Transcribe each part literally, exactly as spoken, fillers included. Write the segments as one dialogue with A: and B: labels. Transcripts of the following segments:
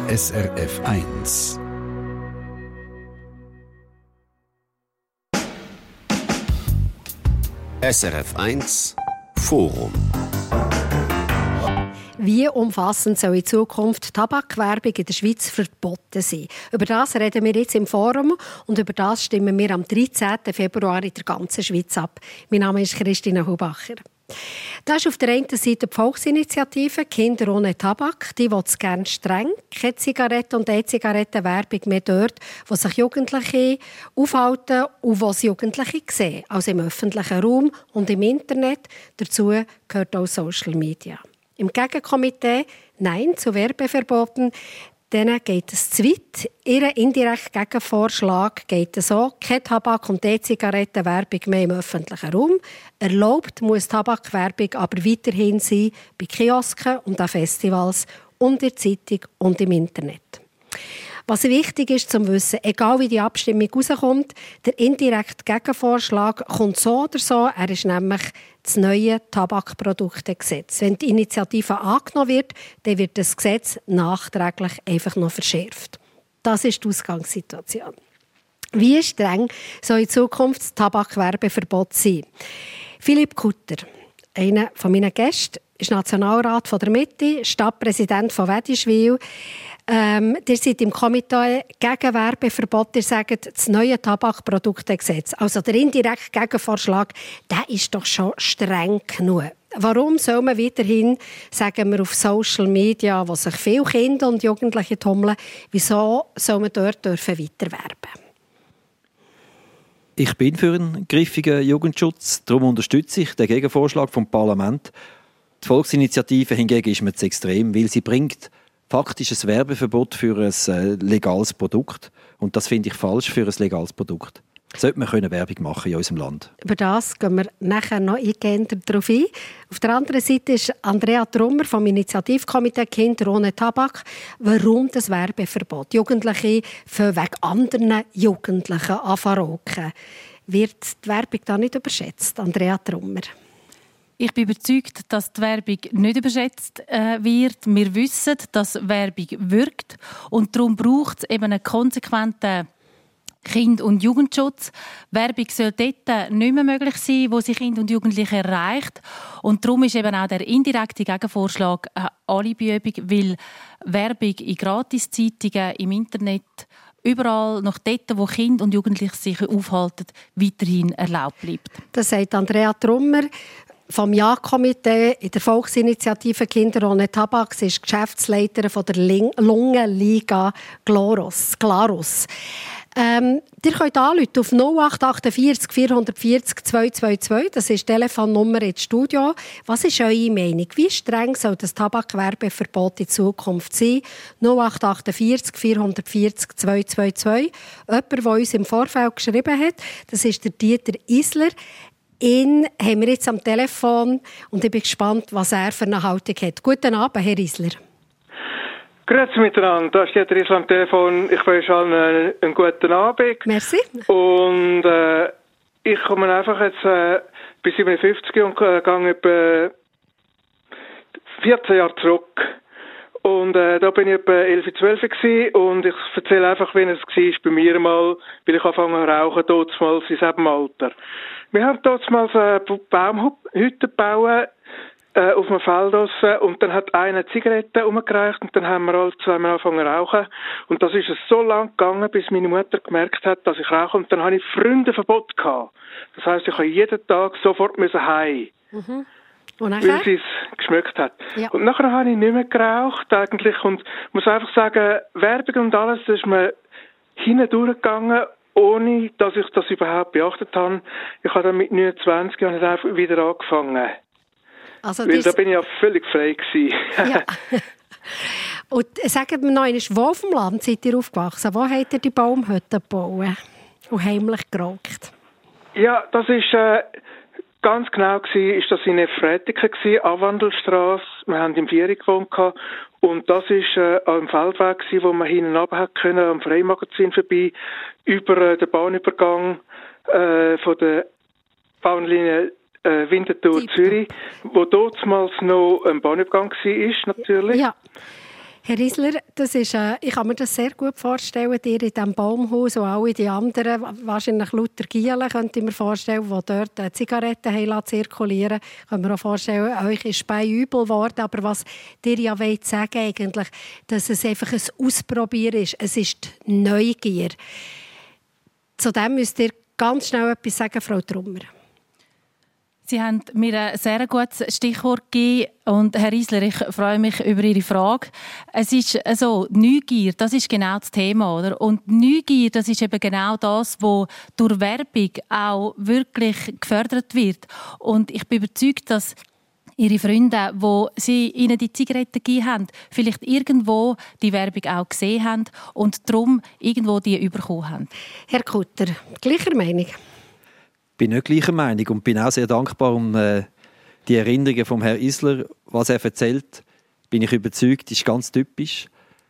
A: S R F eins. S R F eins Forum.
B: Wie umfassend soll in Zukunft Tabakwerbung in der Schweiz verboten sein? Über das reden wir jetzt im Forum und über das stimmen wir am dreizehnten Februar in der ganzen Schweiz ab. Mein Name ist Christina Hubacher. Das ist auf der einen Seite die Volksinitiative «Kinder ohne Tabak». Die will es gerne streng. Keine Zigaretten- und E-Zigarettenwerbung mehr dort, wo sich Jugendliche aufhalten und wo sie Jugendliche sehen. Also im öffentlichen Raum und im Internet. Dazu gehört auch Social Media. Im Gegenkomitee «Nein zu Werbeverboten» denen geht es zu weit. Ihr indirekter Gegenvorschlag geht so: keine Tabak- und E-Zigarettenwerbung mehr im öffentlichen Raum. Erlaubt muss Tabakwerbung aber weiterhin sein bei Kiosken und an Festivals und in der Zeitung und im Internet. Was wichtig ist zu wissen, egal wie die Abstimmung rauskommt, der indirekte Gegenvorschlag kommt so oder so. Er ist nämlich das neue Tabakproduktegesetz. Wenn die Initiative angenommen wird, dann wird das Gesetz nachträglich einfach noch verschärft. Das ist die Ausgangssituation. Wie streng soll in Zukunft das Tabakwerbeverbot sein? Philipp Kutter, einer meiner Gäste, ist Nationalrat von der Mitte, Stadtpräsident von Wädischwil. Ähm, ihr seid im Komitee gegen Werbeverbot. Ihr sagt, das neue Tabakproduktegesetz, also der indirekte Gegenvorschlag, der ist doch schon streng genug. Warum soll man weiterhin, sagen wir, auf Social Media, wo sich viele Kinder und Jugendliche tummeln, wieso soll man dort dürfen weiterwerben?
C: Ich bin für einen griffigen Jugendschutz, darum unterstütze ich den Gegenvorschlag vom Parlament. Die Volksinitiative hingegen ist mir zu extrem, weil sie bringt faktisch ein Werbeverbot für ein äh, legales Produkt. Und das finde ich falsch für ein legales Produkt. Sollte man können Werbung machen in unserem Land. Über
B: das gehen wir nachher noch eingehender darauf ein. Auf der anderen Seite ist Andrea Trummer vom Initiativkomitee «Kinder ohne Tabak». Warum das Werbeverbot? Jugendliche fangen wegen anderen Jugendlichen an zu rauchen. Wird die Werbung da nicht überschätzt, Andrea Trummer?
D: Ich bin überzeugt, dass die Werbung nicht überschätzt äh, wird. Wir wissen, dass Werbung wirkt und darum braucht es eben einen konsequenten Kind- und Jugendschutz. Werbung soll dort nicht mehr möglich sein, wo sie Kinder und Jugendliche erreicht. Und darum ist eben auch der indirekte Gegenvorschlag eine Alibiübung, weil Werbung in Gratiszeitungen, im Internet, überall noch dort, wo Kinder und Jugendliche sich aufhalten, weiterhin erlaubt bleibt.
B: Das sagt Andrea Trummer vom Ja-Komitee in der Volksinitiative «Kinder ohne Tabak». Sie ist Geschäftsleiterin von der Lungenliga Glarus. Glarus. Ähm, ihr könnt anrufen auf null acht achtundvierzig vierhundertvierzig zweihundertzweiundzwanzig. Das ist die Telefonnummer ins Studio. Was ist eure Meinung? Wie streng soll das Tabakwerbeverbot in Zukunft sein? null acht achtundvierzig vierhundertvierzig zweihundertzweiundzwanzig. Jemand, der uns im Vorfeld geschrieben hat, das ist der Dieter Isler. Ihn haben wir jetzt am Telefon und ich bin gespannt, was er für eine Haltung hat. Guten Abend, Herr Isler.
E: Grüezi miteinander, da ist der Isler am Telefon. Ich wünsche allen einen, einen guten Abend.
B: Merci.
E: Und äh, ich komme einfach jetzt äh, bis siebenundfünfzig und äh, gehe etwa vierzehn Jahre zurück. Und äh, da bin ich etwa elf, zwölf gewesen und ich erzähle einfach, wie es war bei mir mal, weil ich angefangen zu rauchen, damals in diesem Alter. Wir haben damals eine Baumhütte gebaut, äh, auf einem Feld draussen, und dann hat einer Zigaretten umgereicht und dann haben wir alle zweimal angefangen zu rauchen. Und das ist es so lang gegangen, bis meine Mutter gemerkt hat, dass ich rauche, und dann hatte ich Freundeverbot gehabt. Das heisst, ich habe jeden Tag sofort heim.
B: Mhm.
E: Weil sie es geschmeckt hat.
B: Ja.
E: Und nachher habe ich nicht mehr geraucht eigentlich und muss einfach sagen, Werbung und alles, das ist mir hinten durchgegangen, ohne dass ich das überhaupt beachtet habe. Ich habe dann mit neunundzwanzig Jahren einfach wieder angefangen.
B: Also
E: Weil da bin ich ja völlig frei gewesen.
B: Ja. Und sagt mir noch einmal, wo auf dem Land seid ihr aufgewachsen? Wo habt ihr die Baumhütte gebaut und heimlich geraucht?
E: Ja, das ist... Äh, Ganz genau war, ist das in Efretiken, Anwandelstrasse. Wir haben im Vieri gewohnt und das war äh, am Feldweg, wo man hinten runter können, am Freimagazin vorbei, über äh, den Bahnübergang äh, von der Bahnlinie äh, Winterthur-Zürich, wo damals noch ein Bahnübergang war, natürlich.
B: Ja. Herr Isler, das ist, äh, ich kann mir das sehr gut vorstellen, ihr in diesem Baumhaus und alle die anderen, wahrscheinlich lauter Gielen, könnte ich mir vorstellen, die dort äh, Zigaretten haben zirkulieren. Ich kann mir auch vorstellen, euch ist bei übel geworden, aber was ihr ja wollt sagen eigentlich, dass es einfach ein Ausprobieren ist, es ist die Neugier. Zu dem müsst ihr ganz schnell etwas sagen, Frau Trummer.
D: Sie haben mir ein sehr gutes Stichwort gegeben. Und Herr Isler, ich freue mich über Ihre Frage. Es ist also Neugier, das ist genau das Thema, oder? Und Neugier, das ist eben genau das, was durch Werbung auch wirklich gefördert wird. Und ich bin überzeugt, dass Ihre Freunde, wo sie Ihnen die Zigaretten gegeben haben, vielleicht irgendwo die Werbung auch gesehen haben und darum irgendwo die bekommen haben.
B: Herr Kutter, gleicher Meinung?
C: Ich bin nicht gleicher Meinung und bin auch sehr dankbar um äh, die Erinnerungen von Herrn Isler. Was er erzählt, bin ich überzeugt, ist ganz typisch.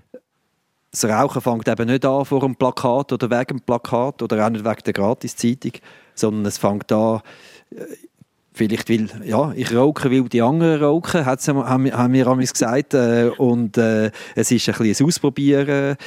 C: Das Rauchen fängt eben nicht an vor einem Plakat oder wegen dem Plakat oder auch nicht wegen der Gratiszeitung, sondern es fängt an, äh, vielleicht weil ja, ich rauche, weil die anderen rauchen, haben, haben wir einmal gesagt. Äh, und äh, es ist ein bisschen ein Ausprobieren.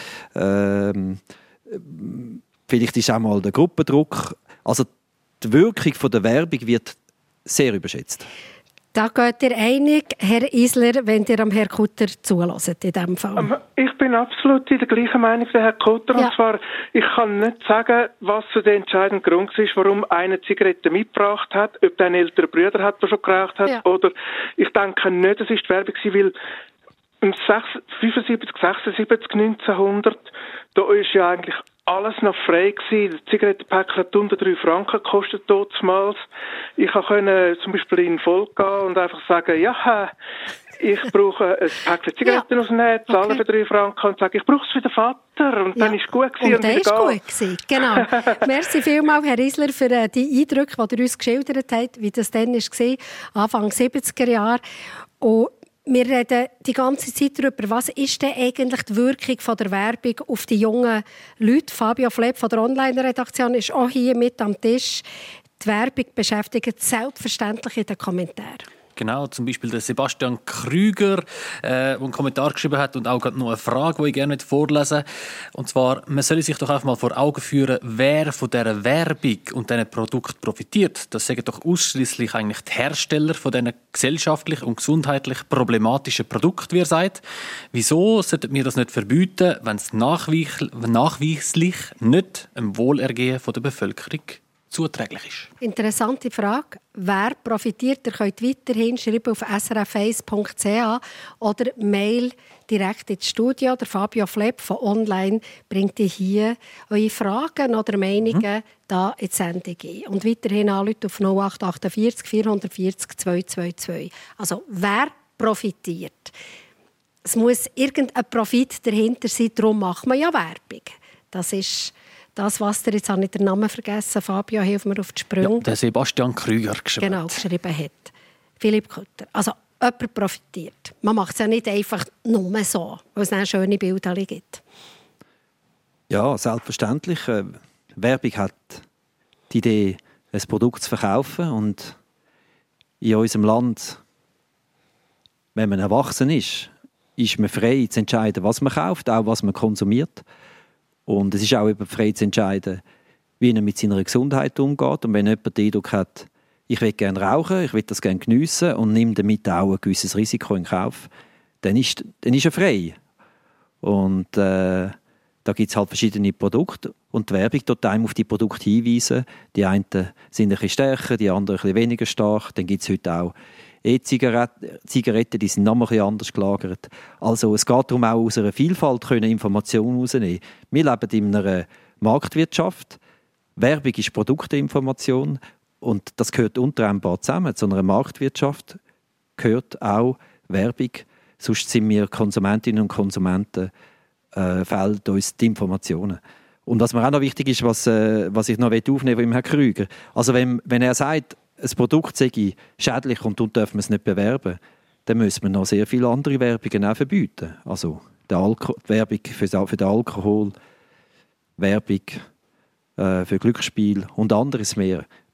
C: Äh, vielleicht ist auch mal der Gruppendruck. Also die Wirkung von der Werbung wird sehr überschätzt.
B: Da geht ihr einig, Herr Isler, wenn ihr am Herrn Kutter zuhört in diesem Fall?
E: Ich bin absolut in der gleichen Meinung wie Herr Kutter. Ja. Und zwar, ich kann nicht sagen, was so der entscheidende Grund ist, warum einer Zigarette mitgebracht hat, ob der einen älteren Bruder hat, der schon geraucht hat, ja. Oder ich denke nicht, das ist die Werbung, weil im fünfundsiebzig, sechsundsiebzig, neunzehnhundert, da ist ja eigentlich alles noch frei gewesen. Das Zigarettenpäckchen hat unter drei Franken gekostet damals. Ich konnte zum Beispiel in den Volk gehen und einfach sagen, ja, ich brauche ein Päckchen Zigaretten ja. Ausnehmen, zahle okay. für drei Franken und sage, ich brauche es für den Vater. Und ja. dann ist es gut gewesen.
B: Und, und dann ist es gut gewesen, genau. Merci vielmals, Herr Isler, für die Eindrücke, die ihr uns geschildert habt, wie das dann war, Anfang siebziger Jahre. Und wir reden die ganze Zeit darüber, was ist denn eigentlich die Wirkung von der Werbung auf die jungen Leute. Fabio Fleb von der Online-Redaktion ist auch hier mit am Tisch. Die Werbung beschäftigt selbstverständlich in den Kommentaren.
F: Genau, zum Beispiel der Sebastian Krüger, äh, der einen Kommentar geschrieben hat und auch gerade noch eine Frage, die ich gerne vorlesen möchte. Und zwar, man soll sich doch einfach mal vor Augen führen, wer von dieser Werbung und diesen Produkten profitiert. Das sagen doch ausschließlich eigentlich die Hersteller von diesen gesellschaftlich und gesundheitlich problematischen Produkten, wie er sagt. Wieso sollten wir das nicht verbieten, wenn es nachweislich nicht dem Wohlergehen der Bevölkerung zuträglich ist?
B: Interessante Frage. Wer profitiert? Ihr könnt weiterhin schreiben auf s r f eins punkt c h oder Mail direkt ins Studio. Der Fabio Fleb von Online bringt ihr hier eure Fragen oder Meinungen mhm. da in die Sendung ein. Und weiterhin anrufen auf null acht achtundvierzig vierhundertvierzig zweihundertzweiundzwanzig. Also, wer profitiert? Es muss irgendein Profit dahinter sein, darum macht man ja Werbung. Das ist das, was der, jetzt habe ich den Namen vergessen, Fabio, hilf mir auf die Sprünge.
F: Ja, der Sebastian Krüger geschrieben.
B: Genau, geschrieben hat. Philipp Kutter. Also, jemand profitiert. Man macht es ja nicht einfach nur so, weil es dann schöne Bilder gibt.
C: Ja, selbstverständlich. Äh, Werbung hat die Idee, ein Produkt zu verkaufen. Und in unserem Land, wenn man erwachsen ist, ist man frei zu entscheiden, was man kauft, auch was man konsumiert. Und es ist auch eben frei zu entscheiden, wie er mit seiner Gesundheit umgeht. Und wenn jemand den Eindruck hat, ich will gerne rauchen, ich will das gerne geniessen und nimmt damit auch ein gewisses Risiko in Kauf, dann ist, dann ist er frei. Und äh, da gibt es halt verschiedene Produkte. Und die Werbung tut einem auf die Produkte hinweisen. Die einen sind ein bisschen stärker, die anderen ein bisschen weniger stark. Dann gibt es heute auch E-Zigaretten, die sind noch ein bisschen anders gelagert. Also es geht darum, auch aus einer Vielfalt können Informationen herausnehmen. Wir leben in einer Marktwirtschaft. Werbung ist Produktinformation und das gehört unter einem Paar zusammen. Zu einer Marktwirtschaft gehört auch Werbung. Sonst sind wir Konsumentinnen und Konsumenten, äh, fehlen uns die Informationen. Und was mir auch noch wichtig ist, was, äh, was ich noch aufnehmen will, mit Herrn Krüger. Also wenn, wenn er sagt, ein Produkt sei schädlich und dann dürfen wir es nicht bewerben, dann müssen wir noch sehr viele andere Werbungen auch verbieten. Also die Alko- die Werbung für, für den Alkohol, Werbung äh, für Glücksspiel und anderes mehr.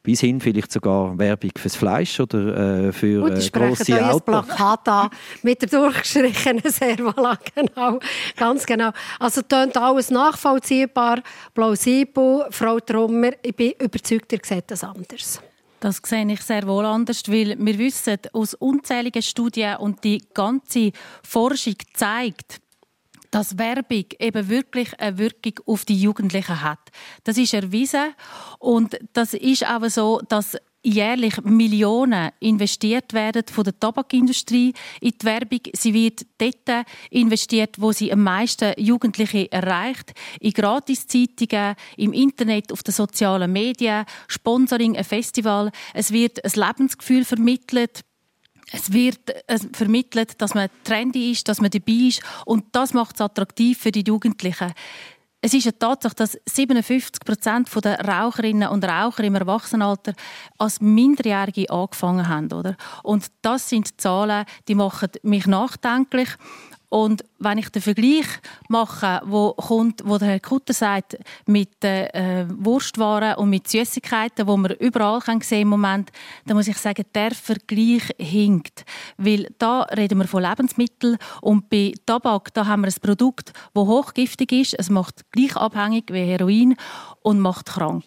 C: bis hin vielleicht sogar Werbung fürs Fleisch oder äh, für
B: Gut,
C: äh, grosse Autos.
B: Plakat an mit der durchgestrichenen Servala, genau, ganz genau. Also tönt alles nachvollziehbar, plausibel. Frau Trommer, ich bin überzeugt, ihr seht das anders.
D: Das sehe ich sehr wohl anders, weil wir wissen aus unzähligen Studien und die ganze Forschung zeigt, dass Werbung eben wirklich eine Wirkung auf die Jugendlichen hat. Das ist erwiesen und das ist auch so, dass jährlich Millionen investiert werden von der Tabakindustrie in die Werbung. Sie wird dort investiert, wo sie am meisten Jugendliche erreicht. In Gratiszeitungen, im Internet, auf den sozialen Medien, Sponsoring, ein Festival. Es wird ein Lebensgefühl vermittelt. Es wird vermittelt, dass man trendy ist, dass man dabei ist. Und das macht es attraktiv für die Jugendlichen. Es ist eine Tatsache, dass siebenundfünfzig Prozent der Raucherinnen und Raucher im Erwachsenenalter als Minderjährige angefangen haben. Oder? Und das sind Zahlen, die machen mich nachdenklich. Und wenn ich den Vergleich mache, wo kommt, wo der Herr Kutter sagt, mit den äh, Wurstwaren und mit Süßigkeiten, die man überall sehen kann im Moment, dann muss ich sagen, der Vergleich hinkt. Weil da reden wir von Lebensmitteln und bei Tabak da haben wir ein Produkt, das hochgiftig ist. Es macht gleich abhängig wie Heroin und macht krank.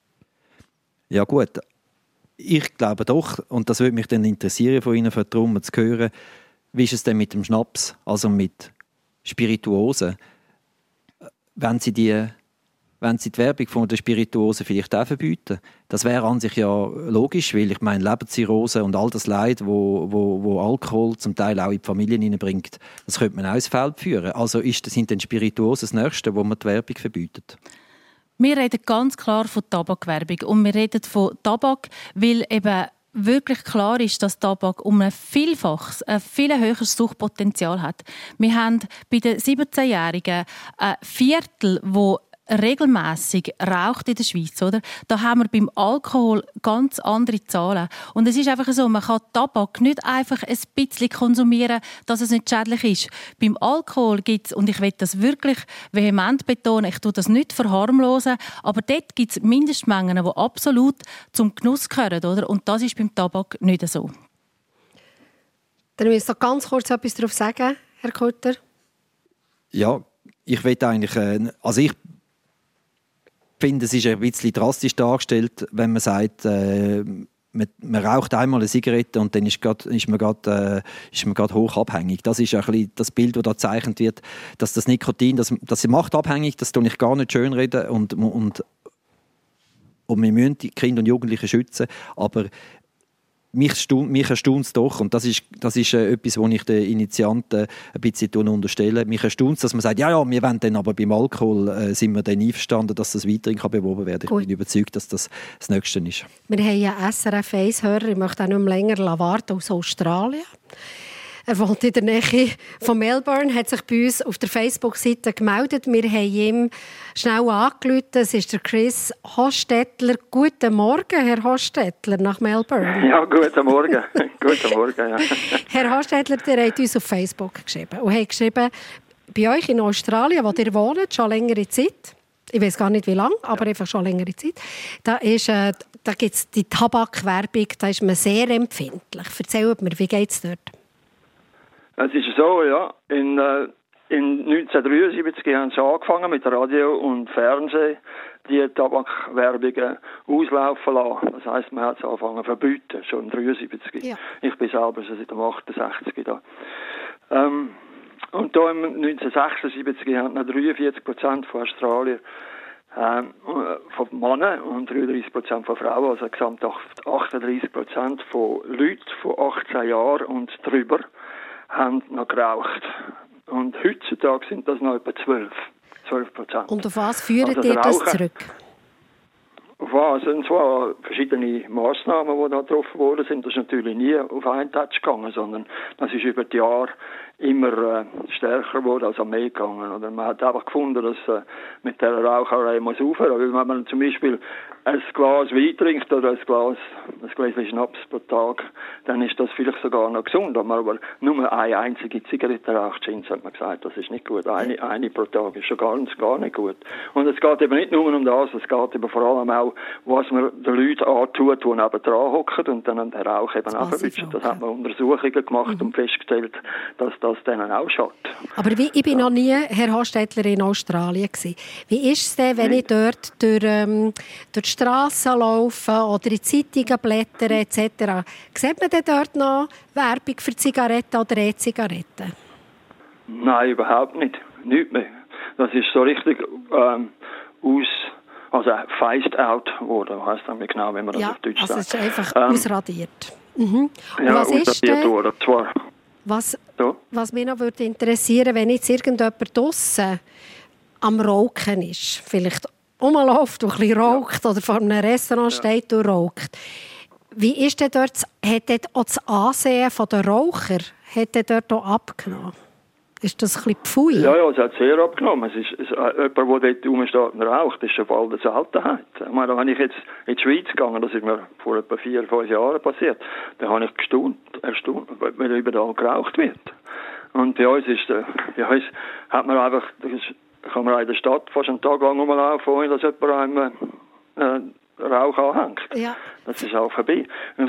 C: Ja gut, ich glaube doch, und das würde mich dann interessieren, von Ihnen, Frau Trommer, zu hören, wie ist es denn mit dem Schnaps, also mit Spirituosen? Wenn Sie die, wenn Sie die Werbung von der Spirituosen vielleicht auch verbieten, das wäre an sich ja logisch, weil ich meine, Leberzirrhose und all das Leid, wo, wo, wo Alkohol zum Teil auch in die Familien hineinbringt, das könnte man auch ins Feld führen. Also ist, sind denn Spirituosen das Nächste, wo man die Werbung verbietet?
D: Wir reden ganz klar von Tabakwerbung und wir reden von Tabak, weil eben wirklich klar ist, dass Tabak um ein Vielfaches, ein viel höheres Suchtpotenzial hat. Wir haben bei den siebzehnjährigen ein Viertel, wo regelmäßig raucht in der Schweiz, oder? Da haben wir beim Alkohol ganz andere Zahlen. Und es ist einfach so, man kann Tabak nicht einfach ein bisschen konsumieren, dass es nicht schädlich ist. Beim Alkohol gibt es, und ich will das wirklich vehement betonen, ich tue das nicht verharmlosen, aber dort gibt es Mindestmengen, die absolut zum Genuss gehören, oder? Und das ist beim Tabak nicht so.
B: Dann müsst ihr ganz kurz etwas darauf sagen, Herr Kutter.
C: Ja, ich will eigentlich, also ich Ich finde, es ist ein bisschen drastisch dargestellt, wenn man sagt, äh, man, man raucht einmal eine Zigarette und dann ist, grad, ist man gerade äh, hoch abhängig. Das ist ein bisschen das Bild, das da gezeichnet wird, dass das Nikotin, das, das macht abhängig, das tue ich gar nicht schönreden und, und, und wir müssen die Kinder und Jugendlichen schützen, aber Mich, erstaunt, mich erstaunt es doch, und das ist, das ist äh, etwas, was ich den Initianten ein bisschen unterstelle. Mich erstaunt es, dass man sagt, ja, ja, wir wollen dann aber beim Alkohol äh, sind wir dann einverstanden, dass das weiterhin kann beworben werden kann. Ich bin überzeugt, dass das das Nächste ist. Wir
B: haben ja S R F eins-Hörer, ich möchte auch nicht mehr länger warten, aus Australien. Er wohnt in der Nähe von Melbourne, hat sich bei uns auf der Facebook-Seite gemeldet. Wir haben ihm schnell angerufen. Es ist der Chris Hostetler. Guten Morgen, Herr Hostetler, nach Melbourne.
G: Ja, guten Morgen. Guten Morgen, ja.
B: Herr Hostetler, der hat uns auf Facebook geschrieben und hat geschrieben, bei euch in Australien, wo ihr wohnt, schon längere Zeit, ich weiß gar nicht wie lange, aber einfach schon längere Zeit, da, ist, äh, da gibt es die Tabakwerbung, da ist man sehr empfindlich. Erzählt mir, wie geht es dort?
G: Es ist so, ja. In, äh, in neunzehnhundertdreiundsiebzig haben sie angefangen mit Radio und Fernsehen, die Tabakwerbungen auslaufen lassen. Das heisst, man hat es angefangen zu verbieten, schon in neunzehnhundertdreiundsiebzig. Ja. Ich bin selber schon seit dem achtundsechzig da. Ähm, und da im neunzehnhundertsechsundsiebzig haben noch dreiundvierzig Prozent von Australien ähm, von Männern und dreiunddreißig Prozent von Frauen, also gesamt achtunddreißig Prozent von Leuten von achtzehn Jahren und drüber, haben noch geraucht. Und heutzutage sind das noch etwa zwölf Prozent.
B: Und auf was führt also ihr das zurück?
G: Auf was? Und zwar verschiedene Massnahmen, die da getroffen worden sind. Das ist natürlich nie auf einen Touch gegangen, sondern das ist über die Jahre immer äh, stärker wurde als am Meer gegangen. Oder man hat einfach gefunden, dass äh, mit der Raucherei muss aufhören. Weil wenn man zum Beispiel ein Glas Wein trinkt oder ein Glas, ein Gläschen Schnaps pro Tag, dann ist das vielleicht sogar noch gesund. Aber, aber nur eine einzige Zigarette raucht, hat man gesagt, das ist nicht gut. Eine, eine pro Tag ist schon ganz, gar nicht gut. Und es geht eben nicht nur um das, es geht eben vor allem auch, was man den Leuten antut, die neben dran hocken und dann an den Rauch eben auch verwischen. Das hat man Untersuchungen gemacht mhm. und festgestellt, dass das denen auch schadet. Aber
B: wie, ich bin ja. noch nie, Herr Hostetler, in Australien gewesen. Wie ist es denn, wenn ich dort durch, ähm, durch die Strassen laufe oder in Zeitungen blättere et cetera? Sieht man denn dort noch Werbung für Zigaretten oder E-Zigaretten?
G: Nein, überhaupt nicht. Nicht mehr. Das ist so richtig ähm, aus, also phased out worden, heisst das genau, wenn man das
B: ja,
G: auf Deutsch
B: also
G: sagt.
B: Es ist einfach
G: ähm,
B: ausradiert. Mhm.
G: Ja,
B: was ist denn,
G: worden, zwar.
B: Was,
G: so.
B: was mich noch würde interessieren, wenn jetzt irgendjemand draussen am Rauchen ist, vielleicht rumläuft und ein bisschen raucht ja. oder vor einem Restaurant ja. steht und raucht. Wie ist denn dort, hat dort auch das Ansehen der Raucher hat dort auch abgenommen? Ist das ein bisschen pfui?
G: Ja, ja, es hat sehr abgenommen. Es ist, es, jemand, der dort rumsteht und raucht, ist schon bald eine Seltenheit. Ich meine, da habe ich jetzt in die Schweiz gegangen, das ist mir vor etwa vier, fünf Jahren passiert. Da habe ich gestaunt, erstaunt, weil überall geraucht wird. Und bei uns ist, bei uns hat man einfach, das ist, kann man in der Stadt fast einen Tag lang rumlaufen, ohne dass jemand einem äh, Rauch anhängt. Ja. Das ist auch vorbei.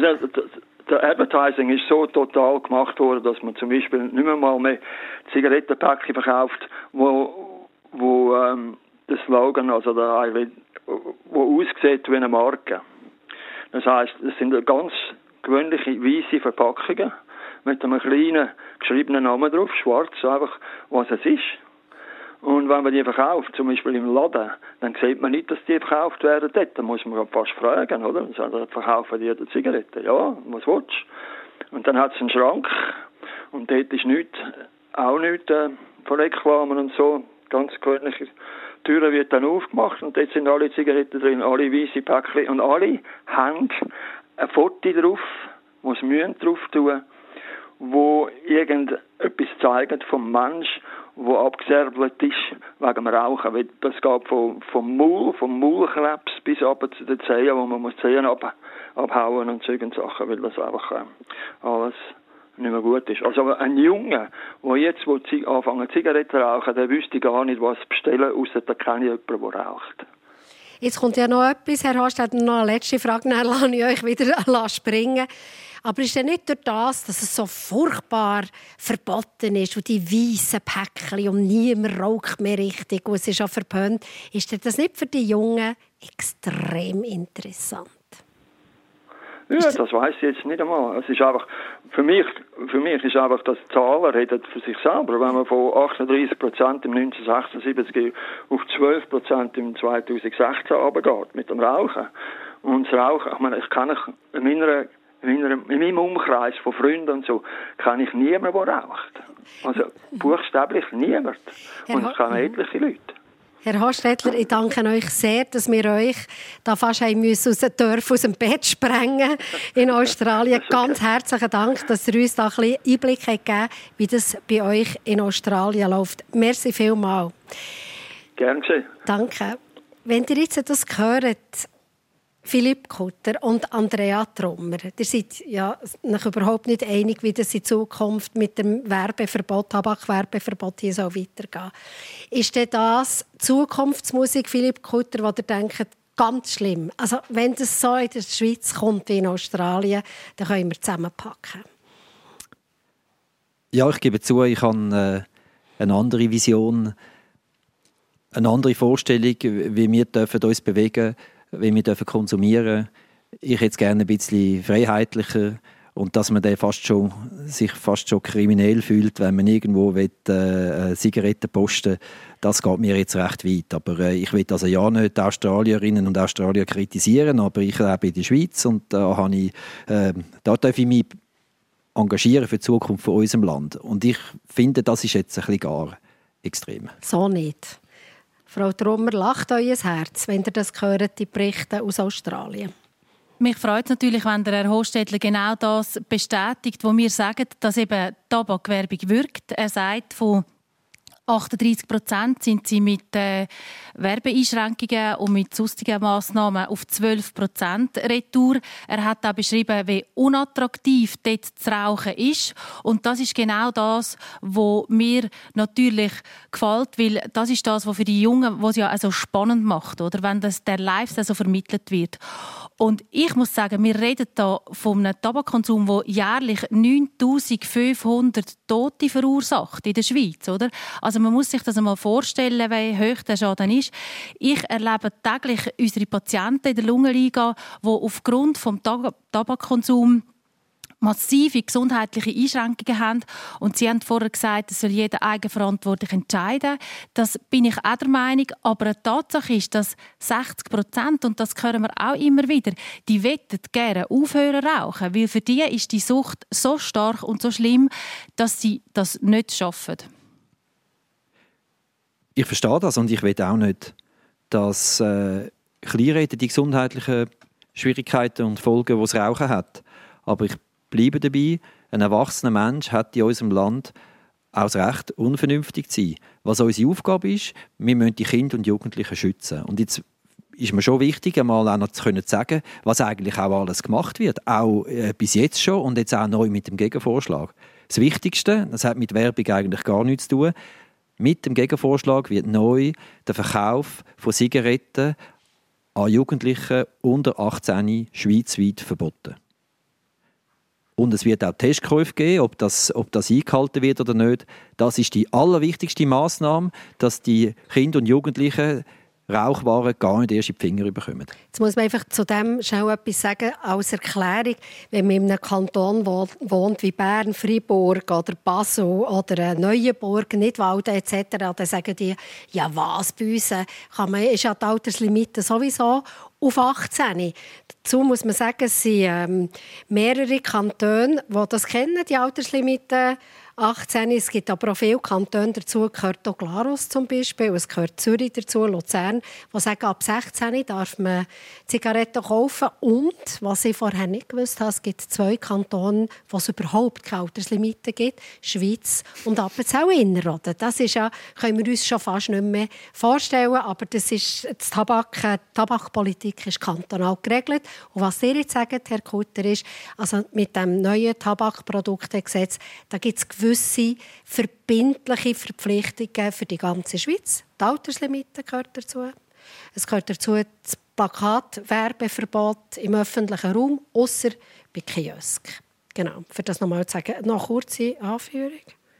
G: Der Advertising ist so total gemacht worden, dass man zum Beispiel nicht mehr mal mehr Zigarettenpäckchen verkauft, wo, wo ähm, der Slogan, also der, wo aussieht wie eine Marke. Das heisst, es sind ganz gewöhnliche weiße Verpackungen mit einem kleinen geschriebenen Namen drauf, schwarz, einfach was es ist. Und wenn man die verkauft, zum Beispiel im Laden, dann sieht man nicht, dass die verkauft werden dort. Dann muss man fast fragen, oder? Dann verkaufen die die Zigaretten. Ja, was willst du? Und dann hat es einen Schrank und dort ist nichts, auch nichts äh, von Reklamen und so. Ganz gewöhnliche Türen wird dann aufgemacht und dort sind alle Zigaretten drin, alle weiße Päckchen und alle haben ein Foto drauf, wo sie mühen drauf tun, wo irgendetwas zeigt vom Mensch, wo abgeserbelt ist wegen dem Rauchen. Weil das geht vom, vom Maul, vom Maulkrebs bis ab zu den Zehen, wo man muss die Zehen ab, abhauen und solche Sachen, weil das einfach äh, alles nicht mehr gut ist. Also ein Junge, der jetzt wo Zig- anfangen Zigaretten rauchen, der wüsste gar nicht, was bestellen, ausser da kenne ich jemanden, der raucht.
B: Jetzt kommt ja noch etwas, Herr Hostetler, noch eine letzte Frage, dann lasse ich euch wieder springen. Aber ist ja nicht durch das, dass es so furchtbar verboten ist und die weißen Päckchen und niemand raucht mehr richtig und es ist auch verpönt, ist das nicht für die Jungen extrem interessant?
G: Ja, das weiss ich jetzt nicht einmal. Es ist einfach, für mich, für mich ist einfach, dass die Zahlen reden für sich selber. Wenn man von achtunddreißig Prozent im neunzehnhundertsechsundsiebzig auf zwölf Prozent im zweitausendsechzehn runtergeht mit dem Rauchen. Und das Rauchen, ich meine, ich kann in meiner In, meiner, in meinem Umkreis von Freunden und so kenne ich niemanden, der raucht. Also buchstäblich niemand. Und ich kenne etliche Leute.
B: Herr Hostetler, ich danke euch sehr, dass wir euch da fast haben müssen aus dem Dorf, aus dem Bett sprengen in Australien. Okay. Ganz herzlichen Dank, dass ihr uns da ein bisschen Einblick gegeben habt, wie das bei euch in Australien läuft. Merci vielmals.
G: Gern geschehen.
B: Danke. Wenn ihr jetzt das hört, Philipp Kutter und Andrea Trommer, ihr seid ja noch überhaupt nicht einig, wie das in Zukunft mit dem Werbeverbot, Tabakwerbeverbot hier so weitergehen. Ist denn das Zukunftsmusik, Philipp Kutter, wo ihr denkt, ganz schlimm? Also wenn das so in der Schweiz kommt wie in Australien, dann können wir zusammenpacken.
C: Ja, ich gebe zu, ich habe äh, eine andere Vision, eine andere Vorstellung, wie wir dürfen uns bewegen dürfen, wie wir dürfen konsumieren. Ich hätte es gerne ein bisschen freiheitlicher und dass man dann fast schon, sich fast schon kriminell fühlt, wenn man irgendwo will, äh, Zigaretten posten will. Das geht mir jetzt recht weit. Aber äh, ich will also ja nicht die Australierinnen und Australier kritisieren, aber ich lebe in der Schweiz und da, habe ich, äh, da darf ich mich engagieren für die Zukunft von unserem Land. Und ich finde, das ist jetzt ein bisschen gar extrem.
B: So nicht. Frau Trommer, lacht euer Herz, wenn ihr das hört, die Berichte aus Australien?
D: Mich freut es natürlich, wenn der Herr Hostetler genau das bestätigt, wo wir sagen, dass eben Tabakwerbung wirkt. Er sagt, von achtunddreissig Prozent sind sie mit äh, Werbeeinschränkungen und mit sonstigen Massnahmen auf zwölf Prozent Retour. Er hat auch beschrieben, wie unattraktiv dort zu rauchen ist. Und das ist genau das, was mir natürlich gefällt, weil das ist das, was für die Jungen, was ja also spannend macht, oder? Wenn das der Lifestyle so vermittelt wird. Und ich muss sagen, wir reden hier von einem Tabakkonsum, der jährlich neuntausendfünfhundert Tote verursacht in der Schweiz, oder? Also man muss sich das einmal vorstellen, wie hoch der Schaden ist. Ich erlebe täglich unsere Patienten in der Lungenliga, die aufgrund des Tabakkonsums massive gesundheitliche Einschränkungen haben. Und Sie haben vorher gesagt, es soll jeder eigenverantwortlich entscheiden. Das bin ich auch der Meinung. Aber eine Tatsache ist, dass sechzig Prozent, und das hören wir auch immer wieder, die wollen gerne aufhören rauchen, weil für die ist die Sucht so stark und so schlimm, dass sie das nicht schaffen.
C: Ich verstehe das und ich will auch nicht, dass äh, kleinreden die gesundheitlichen Schwierigkeiten und Folgen, die das Rauchen hat. Aber ich bleibe dabei, ein erwachsener Mensch hat in unserem Land auch das Recht, unvernünftig zu sein. Was unsere Aufgabe ist, wir müssen die Kinder und Jugendlichen schützen. Und jetzt ist mir schon wichtig, einmal auch noch zu können sagen, was eigentlich auch alles gemacht wird. Auch äh, bis jetzt schon und jetzt auch neu mit dem Gegenvorschlag. Das Wichtigste, das hat mit Werbung eigentlich gar nichts zu tun, mit dem Gegenvorschlag wird neu der Verkauf von Zigaretten an Jugendlichen unter achtzehn schweizweit verboten. Und es wird auch Testkäufe geben, ob das, ob das eingehalten wird oder nicht. Das ist die allerwichtigste Massnahme, dass die Kinder und Jugendlichen Rauchwaren gar nicht erst in die Finger bekommen.
B: Jetzt muss man einfach zu dem schnell etwas sagen, als Erklärung. Wenn man in einem Kanton wohnt wie Bern, Freiburg oder Basel oder Neuenburg, Nidwalden et cetera, dann sagen die, ja was, bei uns kann man, ist ja die Alterslimite sowieso auf achtzehn. Dazu muss man sagen, es sind ähm, mehrere Kantone, die das kennen, die Alterslimite achtzehn. Es gibt aber auch viele Kantone dazu, gehört auch Glarus zum Beispiel, es gehört Zürich dazu, Luzern, die sagen, ab sechzehn darf man Zigaretten kaufen. Und, was ich vorher nicht gewusst habe, es gibt zwei Kantone, wo es überhaupt keine Alterslimite gibt, Schweiz und Appenzell Innerrhoden. Das ist ja, können wir uns schon fast nicht mehr vorstellen, aber das ist, das Tabak, die Tabakpolitik ist kantonal geregelt. Und was ihr jetzt sagt, Herr Kutter, ist, also mit dem neuen Tabakproduktegesetz, da gibt es gewisse verbindliche Verpflichtungen für die ganze Schweiz. Die Alterslimite gehört dazu. Es gehört dazu das Plakatwerbeverbot im öffentlichen Raum, ausser bei Kiosk. Genau, für das nochmal zu sagen. Noch eine kurze Anführung.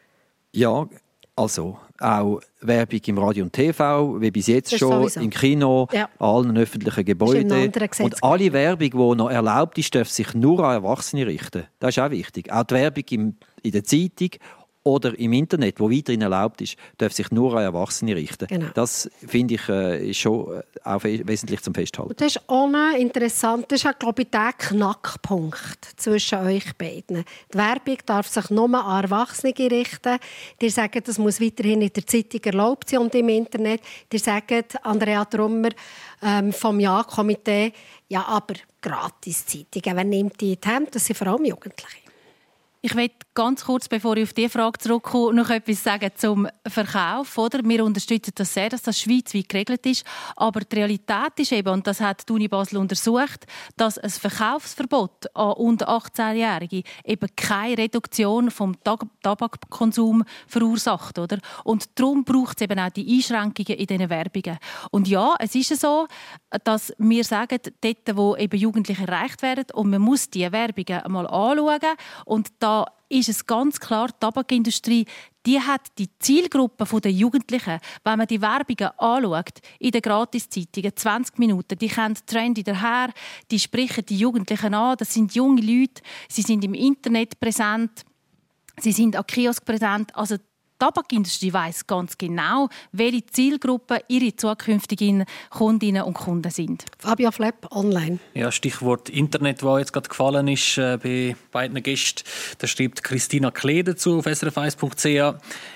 C: Ja, also auch Werbung im Radio und T V, wie bis jetzt schon, sowieso. Im Kino, ja. Allen öffentlichen Gebäuden. Und alle Werbung, die noch erlaubt ist, darf sich nur an Erwachsene richten. Das ist auch wichtig. Auch die Werbung im, in der Zeitung oder im Internet, wo weiterhin erlaubt ist, darf sich nur an Erwachsene richten. Genau. Das finde ich äh, ist schon auch wesentlich zum Festhalten. Und
B: das ist auch noch interessant. Das ist, glaube ich, der Knackpunkt zwischen euch beiden. Die Werbung darf sich nur an Erwachsene richten. Ihr sagt, das muss weiterhin in der Zeitung erlaubt sein und im Internet. Ihr sagt, Andrea Trummer ähm, vom Ja-Komitee, ja, aber Gratis-Zeitungen, wer nimmt die in die Hände? Das sind vor allem Jugendliche.
D: Ich möchte ganz kurz, bevor ich auf diese Frage zurückkomme, noch etwas sagen zum Verkauf. Oder? Wir unterstützen das sehr, dass das schweizweit geregelt ist. Aber die Realität ist eben, und das hat die Uni Basel untersucht, dass ein Verkaufsverbot an unter achtzehnjährige eben keine Reduktion vom Tabakkonsum verursacht. Oder? Und darum braucht es eben auch die Einschränkungen in diesen Werbungen. Und ja, es ist so, dass wir sagen, dort, wo eben Jugendliche erreicht werden, und man muss diese Werbungen einmal anschauen. Und da ist es ganz klar, die Tabakindustrie, die hat die Zielgruppe der Jugendlichen, wenn man die Werbungen anschaut, in den Gratiszeitungen, zwanzig Minuten, die kennen trendy daher, die sprechen die Jugendlichen an, das sind junge Leute, sie sind im Internet präsent, sie sind am Kiosk präsent, also die Tabakindustrie weiss ganz genau, welche Zielgruppen ihre zukünftigen Kundinnen und Kunden sind.
B: Fabio Flepp, online.
F: Ja, Stichwort Internet, das jetzt gerade gefallen ist äh, bei beiden Gästen. Da schreibt Christina Klee dazu auf s r f eins punkt c h.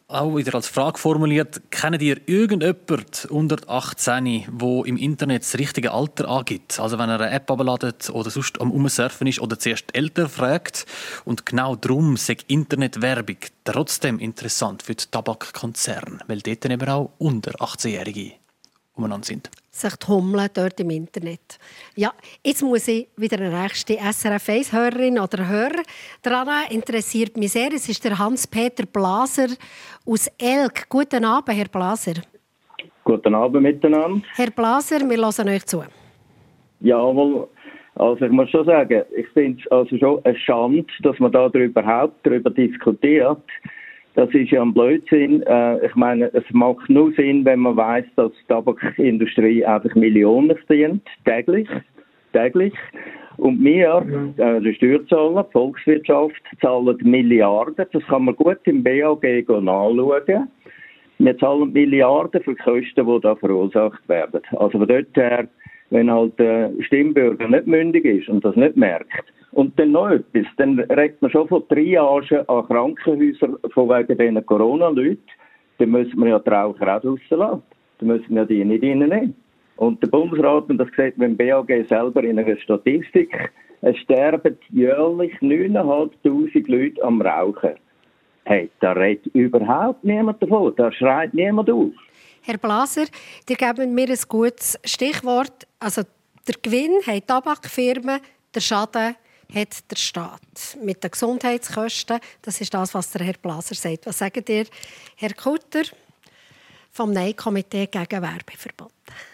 F: auch wieder als Frage formuliert, kennt ihr irgendjemand unter achtzehn, der im Internet das richtige Alter angibt? Also wenn er eine App herunterladet oder sonst am Umsurfen ist oder zuerst Eltern fragt. Und genau darum ist Internetwerbung trotzdem interessant für die Tabakkonzerne, weil dort dann eben auch unter achtzehnjährige umeinander sind.
B: Sich hummeln dort im Internet. Ja, jetzt muss ich wieder eine nächste S R F eins-Hörerin oder Hörer dran. Interessiert mich sehr. Es ist der Hans-Peter Blaser aus Elk. Guten Abend, Herr Blaser.
H: Guten Abend miteinander.
B: Herr Blaser, wir hören euch zu.
H: Jawohl. Also ich muss schon sagen, ich finde es also schon eine Schande, dass man da überhaupt darüber diskutiert. Das ist ja ein Blödsinn. Äh, ich meine, es macht nur Sinn, wenn man weiss, dass die Tabakindustrie einfach Millionen verdient, täglich, täglich. Und wir, äh, die Steuerzahler, die Volkswirtschaft, zahlen Milliarden. Das kann man gut im B A G nachschauen. Wir zahlen Milliarden für die Kosten, die da verursacht werden. Also von dort her, wenn halt der Stimmbürger nicht mündig ist und das nicht merkt, und dann noch etwas, dann redet man schon von Triagen an Krankenhäusern von wegen diesen Corona-Leuten. Dann müssen wir ja die Raucher auch rauslassen. Dann müssen wir die nicht reinnehmen. Und der Bundesrat, und das sieht man im B A G selber in einer Statistik, es sterben jährlich neuntausendfünfhundert Leute am Rauchen. Hey, da redet überhaupt niemand davon. Da schreit niemand auf.
B: Herr Blaser, ihr gebt mir ein gutes Stichwort. Also der Gewinn haben Tabakfirmen, der Schaden hat der Staat. Mit den Gesundheitskosten, das ist das, was der Herr Blaser sagt. Was sagt ihr, Herr Kutter, vom Nein-Komitee gegen Werbeverbot?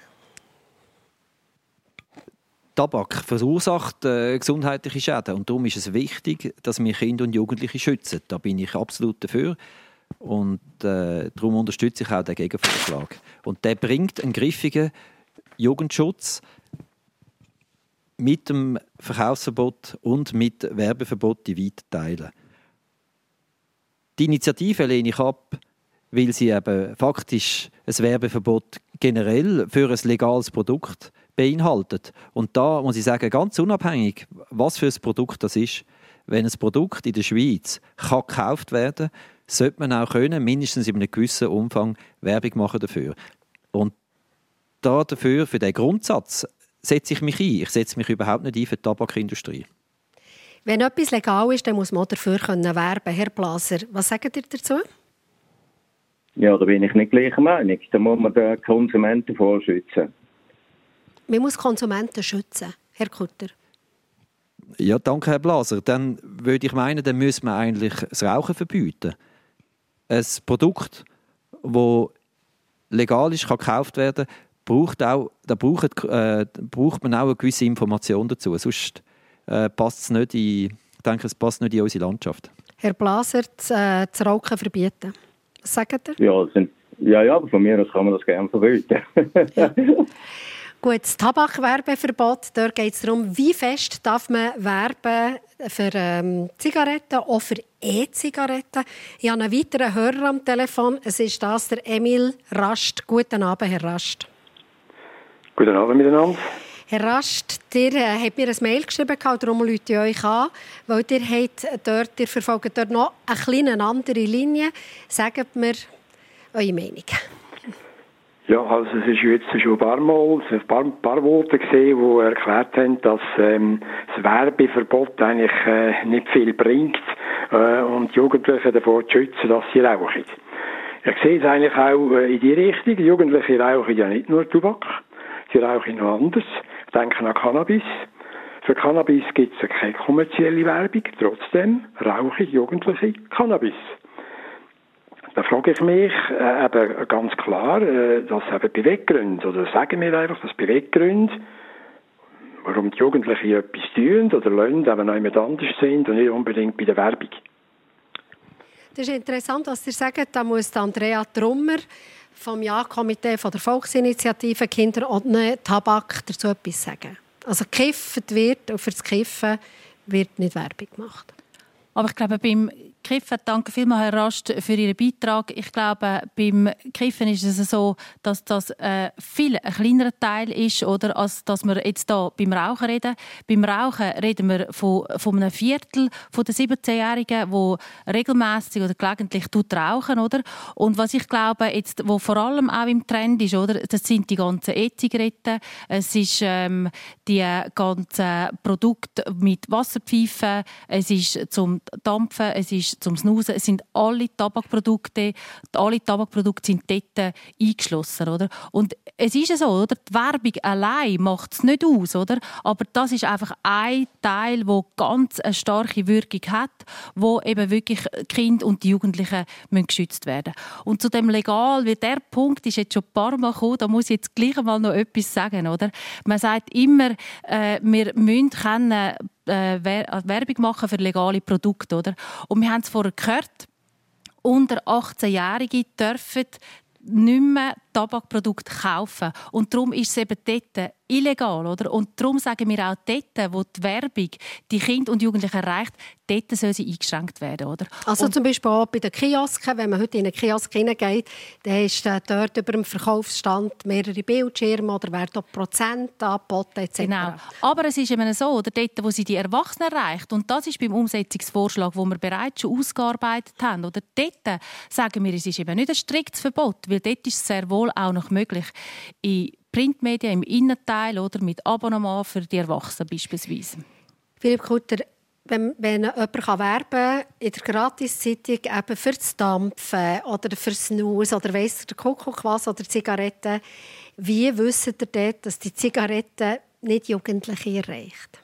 C: Tabak verursacht äh, gesundheitliche Schäden und darum ist es wichtig, dass wir Kinder und Jugendliche schützen. Da bin ich absolut dafür und äh, darum unterstütze ich auch den Gegenvorschlag. Und der bringt einen griffigen Jugendschutz mit dem Verkaufsverbot und mit Werbeverbot in weiten Teilen. Die Initiative lehne ich ab, weil sie eben faktisch ein Werbeverbot generell für ein legales Produkt beinhaltet. Und da muss ich sagen, ganz unabhängig, was für ein Produkt das ist, wenn ein Produkt in der Schweiz kann gekauft werden kann, sollte man auch können, mindestens in einem gewissen Umfang Werbung machen dafür. Und da dafür, für diesen Grundsatz, setze ich mich ein. Ich setze mich überhaupt nicht ein für die Tabakindustrie.
B: Wenn etwas legal ist, dann muss man dafür werben können. Herr Blaser, was sagt ihr dazu?
H: Ja, da bin ich nicht gleicher Meinung. Da muss man den Konsumenten vorschützen.
B: Man muss Konsumenten schützen, Herr Kutter.
C: Ja, danke, Herr Blaser. Dann würde ich meinen, dann müssen wir eigentlich das Rauchen verbieten. Ein Produkt, das legal ist, kann gekauft werden, braucht auch, da braucht, äh, braucht man auch eine gewisse Information dazu. Sonst äh, passt es nicht in, ich denke, es passt nicht in unsere Landschaft.
B: Herr Blaser, das, äh, das Rauchen verbieten. Was sagt ihr?
H: Ja, sind, ja, ja, aber von mir aus kann man das gerne verbieten.
B: Ja. Gut, das Tabakwerbeverbot, dort geht es darum, wie fest darf man werben für ähm, Zigaretten, auch für E-Zigaretten. Ich habe einen weiteren Hörer am Telefon. Es ist das, der Emil Rast. Guten Abend, Herr Rast.
I: Guten Abend miteinander.
B: Herr Rast, ihr äh, habt mir ein Mail geschrieben, darum rufe ich euch an, weil ihr, habt dort, ihr verfolgt dort noch eine kleine andere Linie. Sagt mir eure Meinung.
I: Ja, also es ist jetzt schon ein paar Mal, ein paar, paar Voten gesehen, die erklärt haben, dass ähm, das Werbeverbot eigentlich äh, nicht viel bringt äh, und die Jugendlichen davor zu schützen, dass sie rauchen. Ich sehe es eigentlich auch äh, in die Richtung. Die Jugendlichen rauchen ja nicht nur Tabak, sie rauchen noch anders. Ich denke an Cannabis. Für Cannabis gibt es keine kommerzielle Werbung, trotzdem rauchen Jugendliche Cannabis. Da frage ich mich äh, eben ganz klar, äh, dass eben Beweggründe, oder sagen wir einfach, dass Beweggründe, warum die Jugendlichen etwas tun oder lernen, eben auch jemand anders sind und nicht unbedingt bei der Werbung.
B: Das ist interessant, was Sie sagen. Da muss Andrea Trummer vom Ja-Komitee von der Volksinitiative Kinder ohne Tabak dazu etwas sagen. Also gekifft wird und für das Kiffen wird nicht Werbung gemacht.
D: Aber ich glaube, beim Kiffen. Danke vielmals, Herr Rast, für Ihren Beitrag. Ich glaube, beim Kiffen ist es so, dass das äh, viel ein kleinerer Teil ist, oder, als dass wir jetzt hier beim Rauchen reden. Beim Rauchen reden wir von, von einem Viertel von den siebzehnjährigen, die regelmässig oder gelegentlich rauchen. Oder? Und was ich glaube, jetzt, wo vor allem auch im Trend ist, oder, das sind die ganzen E-Zigaretten, es ist ähm, die ganzen Produkte mit Wasserpfeifen, es ist zum Dampfen, es ist zum Snoozen, es sind alle Tabakprodukte, alle Tabakprodukte sind dort eingeschlossen, oder? Und es ist so, oder? Die Werbung allein macht es nicht aus, oder? Aber das ist einfach ein Teil, der ganz eine starke Wirkung hat, wo eben wirklich Kinder und die Jugendlichen müssen geschützt werden. Und zu dem legal, wie der Punkt ist jetzt schon ein paar Mal gekommen, da muss ich jetzt gleich einmal noch etwas sagen, oder? Man sagt immer, äh, wir müssen können, äh, Werbung machen für legale Produkte, oder? Und wir haben es vorher gehört, unter achtzehnjährige dürfen nicht mehr Tabakprodukte kaufen. Und darum ist es eben dort illegal. Oder? Und darum sagen wir auch dort, wo die Werbung die Kinder und Jugendlichen erreicht, dort soll sie eingeschränkt werden. Oder?
B: Also
D: und
B: zum Beispiel auch bei den Kiosken, wenn man heute in einen Kiosk hineingeht, dann ist dort über dem Verkaufsstand mehrere Bildschirme oder werden auch Prozent angeboten et cetera.
D: Genau. Aber es ist eben so, oder dort, wo sie die Erwachsenen erreicht, und das ist beim Umsetzungsvorschlag, den wir bereits schon ausgearbeitet haben, oder dort sagen wir, es ist eben nicht ein striktes Verbot, weil dort ist es sehr wohl auch noch möglich, in Printmedien, im Innenteil oder mit Abonnement für die Erwachsenen beispielsweise.
B: Philipp Kutter, wenn, wenn jemand werben kann, in der Gratiszeitung eben für das Dampfen oder für das Snus oder weiss der Kuckuck was oder Zigaretten, wie wisst ihr dort, dass die Zigaretten nicht Jugendliche erreicht?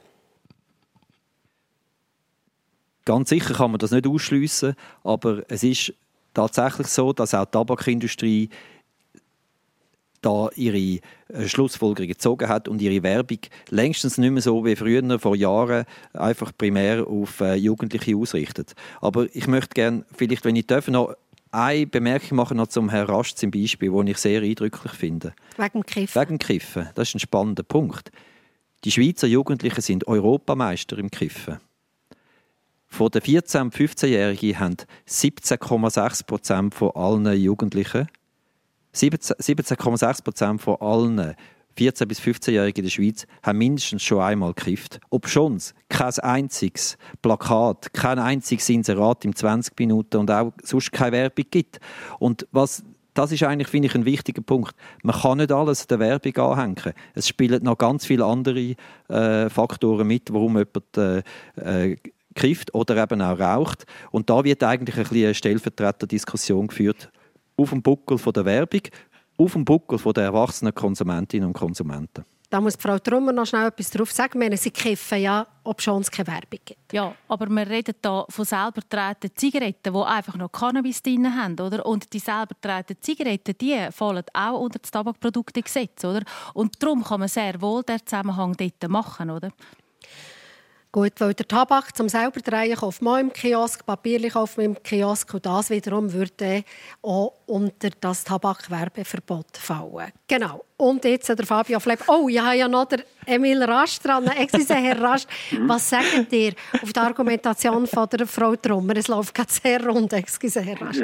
C: Ganz sicher kann man das nicht ausschliessen, aber es ist tatsächlich so, dass auch die Tabakindustrie da ihre Schlussfolgerungen gezogen hat und ihre Werbung längstens nicht mehr so wie früher, vor Jahren, einfach primär auf äh, Jugendliche ausrichtet. Aber ich möchte gerne, vielleicht, wenn ich darf, noch eine Bemerkung machen noch zum Herrn Rast zum Beispiel, den ich sehr eindrücklich finde.
B: Wegen dem Kiffen?
C: Wegen dem Kiffen. Das ist ein spannender Punkt. Die Schweizer Jugendlichen sind Europameister im Kiffen. Von den vierzehn- bis fünfzehnjährigen haben siebzehn Komma sechs Prozent von allen Jugendlichen siebzehn Komma sechs Prozent von allen vierzehn- bis fünfzehnjährigen in der Schweiz haben mindestens schon einmal gekifft. Obschon es kein einziges Plakat, kein einziges Inserat im zwanzig Minuten und auch sonst keine Werbung gibt. Und was, das ist eigentlich, finde ich, ein wichtiger Punkt. Man kann nicht alles der Werbung anhängen. Es spielen noch ganz viele andere äh, Faktoren mit, warum jemand äh, äh, kifft oder eben auch raucht. Und da wird eigentlich ein bisschen eine Stellvertreterdiskussion geführt, auf dem Buckel von der Werbung, auf dem Buckel von der erwachsenen Konsumentinnen und Konsumenten.
B: Da muss Frau Trummer noch schnell etwas darauf sagen. Meine, sie kiffen ja, obschon es keine Werbung gibt.
D: Ja, aber wir reden hier von selber gedrehten Zigaretten, die einfach noch Cannabis drin haben. Oder? Und die selber gedrehten Zigaretten, die fallen auch unter das Tabakproduktegesetz. Oder? Und darum kann man sehr wohl den Zusammenhang dort machen. Oder?
B: Gut, weil der Tabak zum selber drehen kauft man im Kiosk, Papierli kauft man im Kiosk und das wiederum würde auch unter das Tabakwerbeverbot fallen. Genau. Und jetzt der Fabio Fleb. Oh, ich habe ja noch den Emil Rast dran. Excuse, Herr Rast, was sagt ihr auf die Argumentation von der Frau Trummer? Es läuft gerade sehr rund. Excuse, Herr Rast.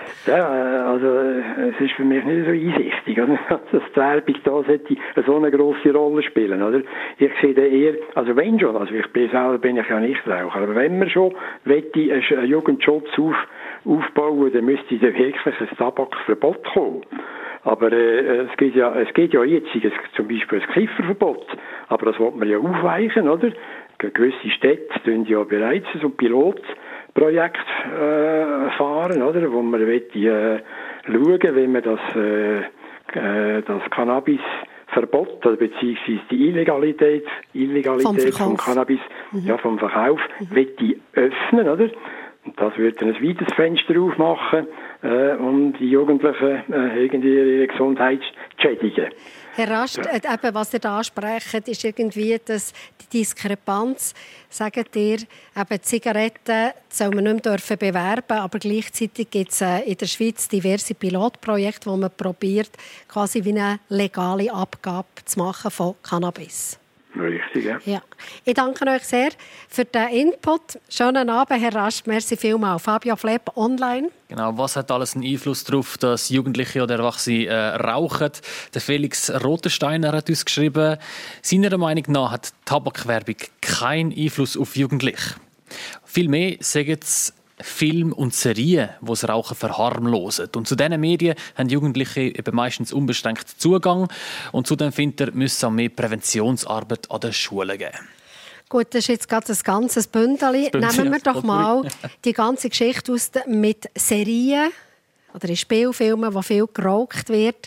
I: Ja, also es ist für mich nicht so einsichtig, oder? Dass die Werbung da sollte so eine grosse Rolle spielen, oder? Ich sehe da eher, also wenn schon, also ich bin selber bin ich ja nicht Raucher, aber wenn man schon möchte einen Jugendschutz auf, aufbauen, dann müsste da wirklich ein Tabakverbot kommen. Aber äh, es geht ja, es geht ja jetzt zum Beispiel ein Kifferverbot, aber das will man ja aufweichen, oder? Gewisse Städte tun ja bereits so ein Pilotprojekt äh, fahren, oder? Wo man will, äh, schauen, wie man das, äh, äh, das Cannabisverbot, also beziehungsweise die Illegalität, Illegalität vom, vom Cannabis, mhm. ja, vom Verkauf, mhm. will die öffnen, oder? Und das würde ein weites Fenster aufmachen äh, und die Jugendlichen äh, irgendwie ihre Gesundheit schädigen.
B: Herr Rast, ja. äh, eben, was ihr da ansprecht, ist irgendwie dass die Diskrepanz. Sagt ihr, eben Zigaretten soll man nicht mehr dürfen bewerben, aber gleichzeitig gibt es äh, in der Schweiz diverse Pilotprojekte, wo man probiert, quasi wie eine legale Abgabe zu machen von Cannabis.
I: Richtig, ja.
B: ja. Ich danke euch sehr für den Input. Schönen Abend, Herr Rasch. Merci vielmals. Fabio Flepp, online.
F: Genau, was hat alles einen Einfluss darauf, dass Jugendliche oder Erwachsene äh, rauchen? Der Felix Rotensteiner hat uns geschrieben, seiner Meinung nach hat Tabakwerbung keinen Einfluss auf Jugendliche. Vielmehr sagen es Film und Serien, die das Rauchen verharmlosen. Und zu diesen Medien haben Jugendliche eben meistens unbeschränkt Zugang. Und zudem findet er, müsse auch mehr Präventionsarbeit an den Schulen geben.
B: Gut, das ist jetzt gerade ein ganzes Bündel. Nehmen wir doch mal die ganze Geschichte aus mit Serien oder in Spielfilmen, wo viel geraucht wird.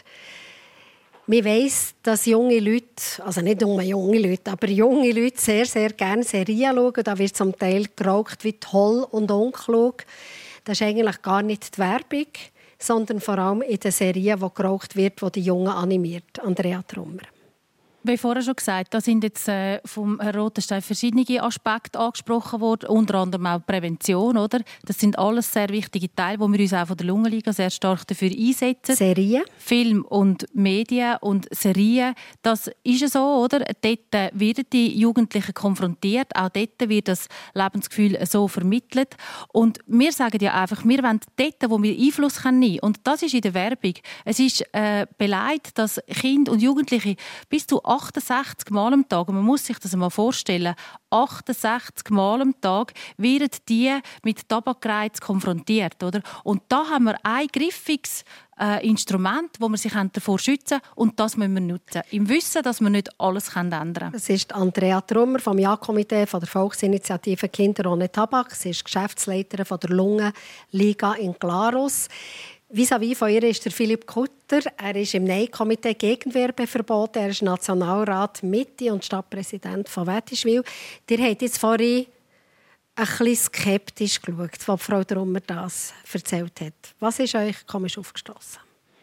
B: Man weiss, dass junge Leute, also nicht nur junge Leute, aber junge Leute sehr, sehr gerne Serien schauen. Da wird zum Teil geraucht wie toll und unklug. Das ist eigentlich gar nicht die Werbung, sondern vor allem in den Serien, wo geraucht wird, wo die Jungen animiert. Andrea Trummer.
D: Wie vorher schon gesagt, da sind jetzt äh, vom Herrn Rotenstein verschiedene Aspekte angesprochen worden, unter anderem auch Prävention, oder? Das sind alles sehr wichtige Teile, wo wir uns auch von der Lungenliga sehr stark dafür einsetzen.
B: Serien?
D: Film und Medien und Serien, das ist ja so, oder? Dort werden die Jugendlichen konfrontiert, auch dort wird das Lebensgefühl so vermittelt. Und wir sagen ja einfach, wir wollen dort, wo wir Einfluss nehmen können. Und das ist in der Werbung. Es ist äh, beleidigt, dass Kinder und Jugendliche bis zu achtundsechzig Mal am Tag, und man muss sich das mal vorstellen, achtundsechzig Mal am Tag werden die mit Tabakreiz konfrontiert. Oder? Und da haben wir ein griffiges äh, Instrument, wo man sich davor schützen kann, und das müssen wir nutzen. Im Wissen, dass wir nicht alles ändern können.
B: Das ist Andrea Trummer vom Ja-Komitee der Volksinitiative Kinder ohne Tabak. Sie ist Geschäftsleiterin der Lungenliga in Glarus. Vis-à-vis von ihr ist der Philipp Kutter. Er ist im Nein-Komitee gegen Werbeverbote. Er ist Nationalrat Mitte und Stadtpräsident von Wettischwil. Ihr habt jetzt vorhin ein bisschen skeptisch geschaut, was Frau Trummer das erzählt hat. Was ist euch komisch aufgestossen?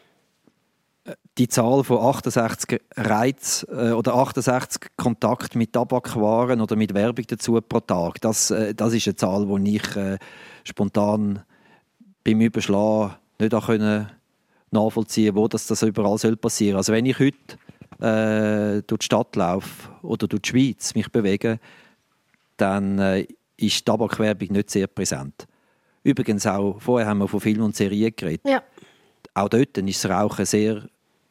C: Die Zahl von achtundsechzig Reiz äh, oder achtundsechzig Kontakt mit Tabakwaren oder mit Werbung dazu pro Tag, das, äh, das ist eine Zahl, die ich äh, spontan beim Überschlagen nicht auch können nachvollziehen, wo das, das überall soll passieren. Also wenn ich heute äh, durch die Stadt laufe oder durch die Schweiz mich bewege, dann äh, ist Tabakwerbung nicht sehr präsent. Übrigens auch, vorher haben wir von Film und Serien geredet.
B: Ja.
C: Auch dort ist das Rauchen sehr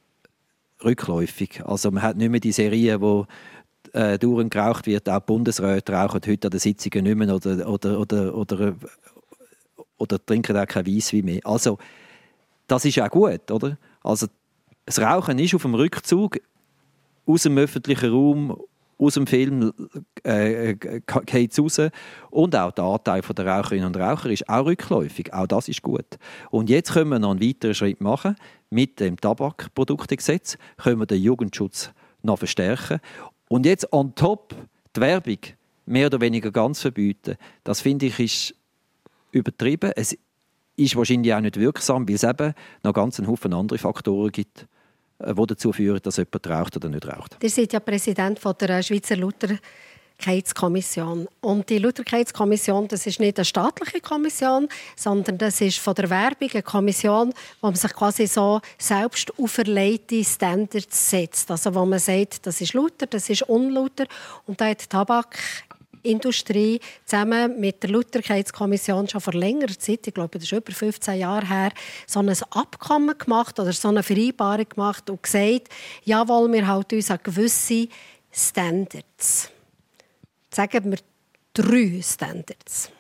C: rückläufig. Also man hat nicht mehr die Serien, wo äh, dauernd geraucht wird. Auch die Bundesräte rauchen heute an den Sitzungen nicht mehr oder, oder, oder, oder, oder trinken auch kein Weisswein mehr. Also das ist auch gut, oder? Also das Rauchen ist auf dem Rückzug aus dem öffentlichen Raum, aus dem Film äh, geht es raus. Und auch der Anteil der Raucherinnen und Raucher ist auch rückläufig. Auch das ist gut. Und jetzt können wir noch einen weiteren Schritt machen. Mit dem Tabakproduktegesetz können wir den Jugendschutz noch verstärken. Und jetzt on top die Werbung mehr oder weniger ganz verbieten. Das finde ich ist übertrieben. Es ist wahrscheinlich auch nicht wirksam, weil es eben noch ganz einen Haufen andere Faktoren gibt, die dazu führen, dass jemand raucht oder nicht raucht.
B: Ihr seid ja Präsident der Schweizer Lutherkeitskommission. Und die Lutherkeitskommission, das ist nicht eine staatliche Kommission, sondern das ist von der Werbung eine Kommission, wo man sich quasi so selbst auferlegte Standards setzt. Also wo man sagt, das ist Luther, das ist unluther. Und da hat die Tabakindustrie zusammen mit der Lutherkeitskommission schon vor längerer Zeit, ich glaube, das ist über fünfzehn Jahre her, so ein Abkommen gemacht oder so eine Vereinbarung gemacht und gesagt, jawohl, wir halten uns an gewisse Standards. Sagen wir drei Standards.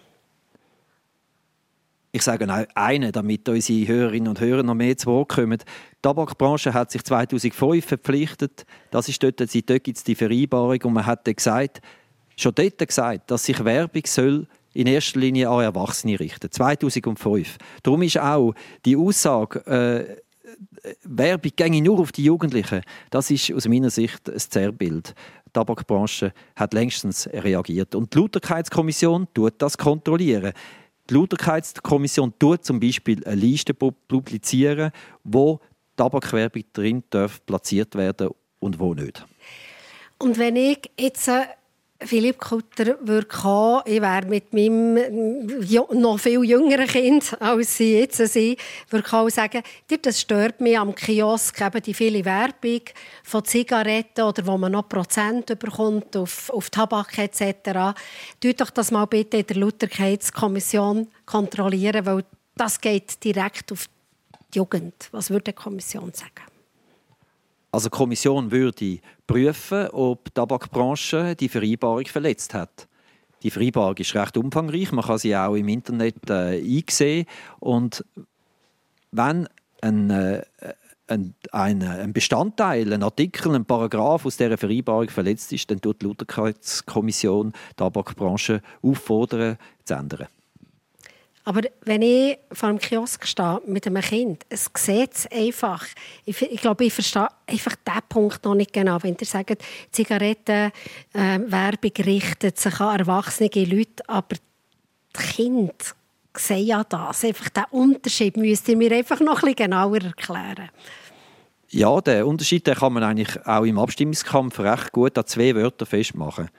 C: Ich sage einen, damit unsere Hörerinnen und Hörer noch mehr zu Wort kommen. Die Tabakbranche hat sich zweitausendfünf verpflichtet. Das ist dort, dort gibt es die Vereinbarung und man hat gesagt, schon dort gesagt, dass sich Werbung soll in erster Linie an Erwachsene richten. zweitausendfünf. Darum ist auch die Aussage, äh, Werbung ginge nur auf die Jugendlichen, das ist aus meiner Sicht ein Zerrbild. Die Tabakbranche hat längstens reagiert. Und die Lauterkeitskommission tut das kontrollieren. Die Lauterkeitskommission tut zum Beispiel eine Liste publizieren, wo Tabakwerbung drin darf platziert werden und wo nicht.
B: Und wenn ich jetzt äh, Philipp Kutter würde kommen, ich wäre mit meinem noch viel jüngeren Kind, als sie jetzt sind, würde auch sagen, das stört mich am Kiosk, eben die viele Werbung von Zigaretten oder wo man noch Prozent bekommt auf, auf Tabak et cetera. Tut doch das mal bitte in der Lauterkeitskommission kontrollieren, weil das geht direkt auf die Jugend. Was würde die Kommission sagen?
C: Also die Kommission würde prüfen, ob die Tabakbranche die Vereinbarung verletzt hat. Die Vereinbarung ist recht umfangreich, man kann sie auch im Internet äh, einsehen. Und wenn ein, äh, ein, ein, ein Bestandteil, ein Artikel, ein Paragraph aus dieser Vereinbarung verletzt ist, dann tut die Lauterkeitskommission die Tabakbranche auffordern, zu ändern.
B: Aber wenn ich vor dem Kiosk stehe mit einem Kind, es sieht es einfach. Ich, ich glaube, ich verstehe einfach diesen Punkt noch nicht genau. Wenn ihr sagt, Zigarettenwerbung äh, richtet sich an erwachsene Leute, aber die Kinder sehen ja das. Einfach diesen Unterschied müsst ihr mir einfach noch ein bisschen genauer erklären.
C: Ja, den Unterschied den kann man eigentlich auch im Abstimmungskampf recht gut an zwei Wörtern festmachen.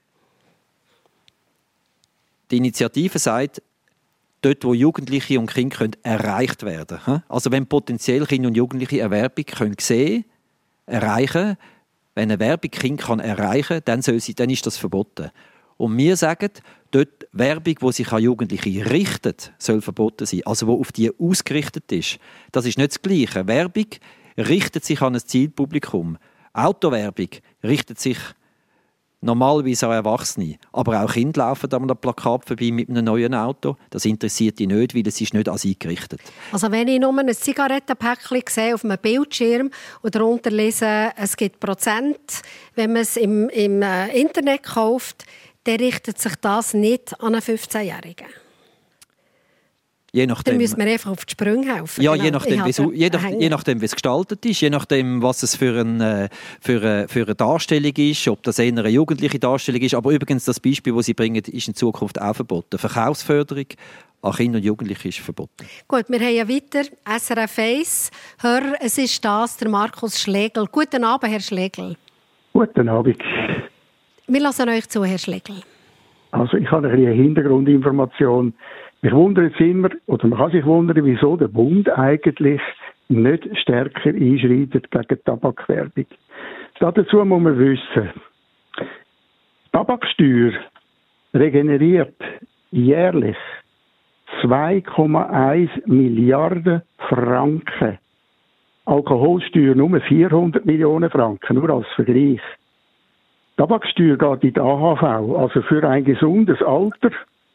C: Die Initiative sagt, dort, wo Jugendliche und Kinder können erreicht werden können. Also wenn potenziell Kinder und Jugendliche eine Werbung können sehen, erreichen, wenn eine Werbung Kinder kann erreichen, dann, soll sie, dann ist das verboten. Und wir sagen, dort Werbung, die sich an Jugendliche richtet, soll verboten sein. Also wo auf die ausgerichtet ist. Das ist nicht das Gleiche. Werbung richtet sich an ein Zielpublikum. Autowerbung richtet sich normalerweise auch Erwachsene. Aber auch Kinder laufen an einem Plakat vorbei mit einem neuen Auto. Das interessiert die nicht, weil es ist nicht an sie gerichtet.
B: Also wenn ich nur ein Zigarettenpäckchen sehe auf einem Bildschirm und darunter lese, es gibt Prozent, wenn man es im, im Internet kauft, dann richtet sich das nicht an einen fünfzehnjährigen.
C: Je nachdem,
B: dann müssen wir einfach auf die Sprünge helfen.
C: Ja,
B: genau.
C: je nachdem, wie je, nach, je nachdem, wie es gestaltet ist, je nachdem, was es für, ein, für, eine, für eine Darstellung ist, ob das eher eine jugendliche Darstellung ist. Aber übrigens, das Beispiel, das Sie bringen, ist in Zukunft auch verboten. Verkaufsförderung an Kinder und Jugendliche ist verboten.
B: Gut, wir haben ja weiter S R F eins. Hör, es ist das, der Markus Schlegel. Guten Abend, Herr Schlegel.
J: Guten Abend.
B: Wir lassen euch zu, Herr Schlegel.
J: Also ich habe eine Hintergrundinformation. Mich wundert es immer, oder man kann sich wundern, wieso der Bund eigentlich nicht stärker einschreitet gegen Tabakwerbung. Dazu muss man wissen, die Tabaksteuer regeneriert jährlich zwei Komma eins Milliarden Franken. Alkoholsteuer nur vierhundert Millionen Franken, nur als Vergleich. Die Tabaksteuer geht in die A H V, also für ein gesundes Alter.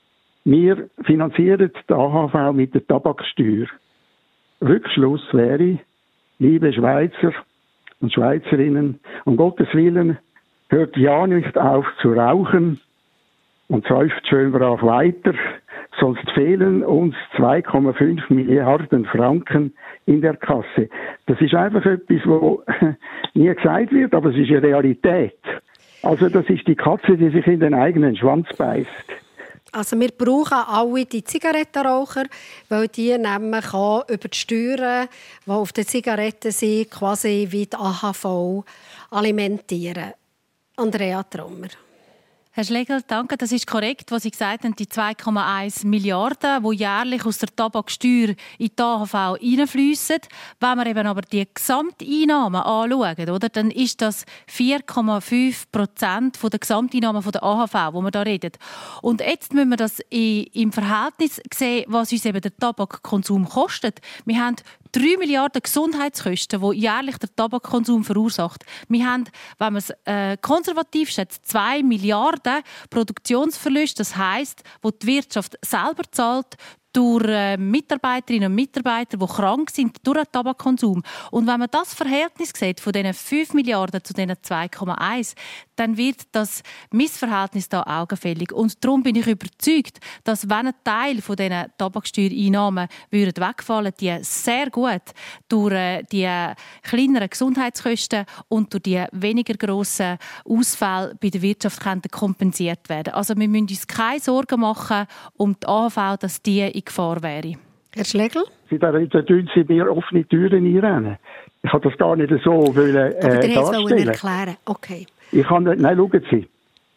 J: Wir finanzieren die A H V mit der Tabaksteuer. Rückschluss wäre, liebe Schweizer und Schweizerinnen, um Gottes Willen, hört ja nicht auf zu rauchen und säuft schön brav weiter, sonst fehlen uns zwei Komma fünf Milliarden Franken in der Kasse. Das ist einfach etwas, was nie gesagt wird, aber es ist eine Realität. Also das ist die Katze, die sich in den eigenen Schwanz beißt.
B: Also wir brauchen alle die Zigarettenraucher, weil die nämlich auch über die Steuern, die auf den Zigaretten sind, quasi wie die A H V alimentieren. Andrea Trommer.
D: Herr Schlegel, danke, das ist korrekt, was Sie gesagt haben, die zwei Komma eins Milliarden, die jährlich aus der Tabaksteuer in die A H V hineinfliessen. Wenn wir eben aber die Gesamteinnahmen anschauen, oder, dann ist das vier Komma fünf Prozent der Gesamteinnahmen der A H V, wo wir da reden. Und jetzt müssen wir das im Verhältnis sehen, was uns eben der Tabakkonsum kostet. Wir haben drei Milliarden Gesundheitskosten, die jährlich der Tabakkonsum verursacht. Wir haben, wenn man es äh, konservativ schätzt, zwei Milliarden Produktionsverlust. Das heisst, wo die Wirtschaft selber zahlt, durch äh, Mitarbeiterinnen und Mitarbeiter, die krank sind durch den Tabakkonsum. Und wenn man das Verhältnis sieht von diesen fünf Milliarden zu diesen zwei Komma eins, dann wird das Missverhältnis da augenfällig. Und darum bin ich überzeugt, dass wenn ein Teil von diesen Tabaksteuereinnahmen wegfallen, die sehr gut durch äh, die kleineren Gesundheitskosten und durch die weniger grossen Ausfälle bei der Wirtschaft könnten kompensiert werden. Also wir müssen uns keine Sorgen machen um die A H V, dass die in Gefahr wäre.
B: Herr Schlegel?
J: Da tun Sie mir offene Türen einrennen. Ich habe das gar nicht so wollen, äh,
B: Aber
J: darstellen.
B: erklären. Okay.
J: Ich kann, nein, schauen Sie.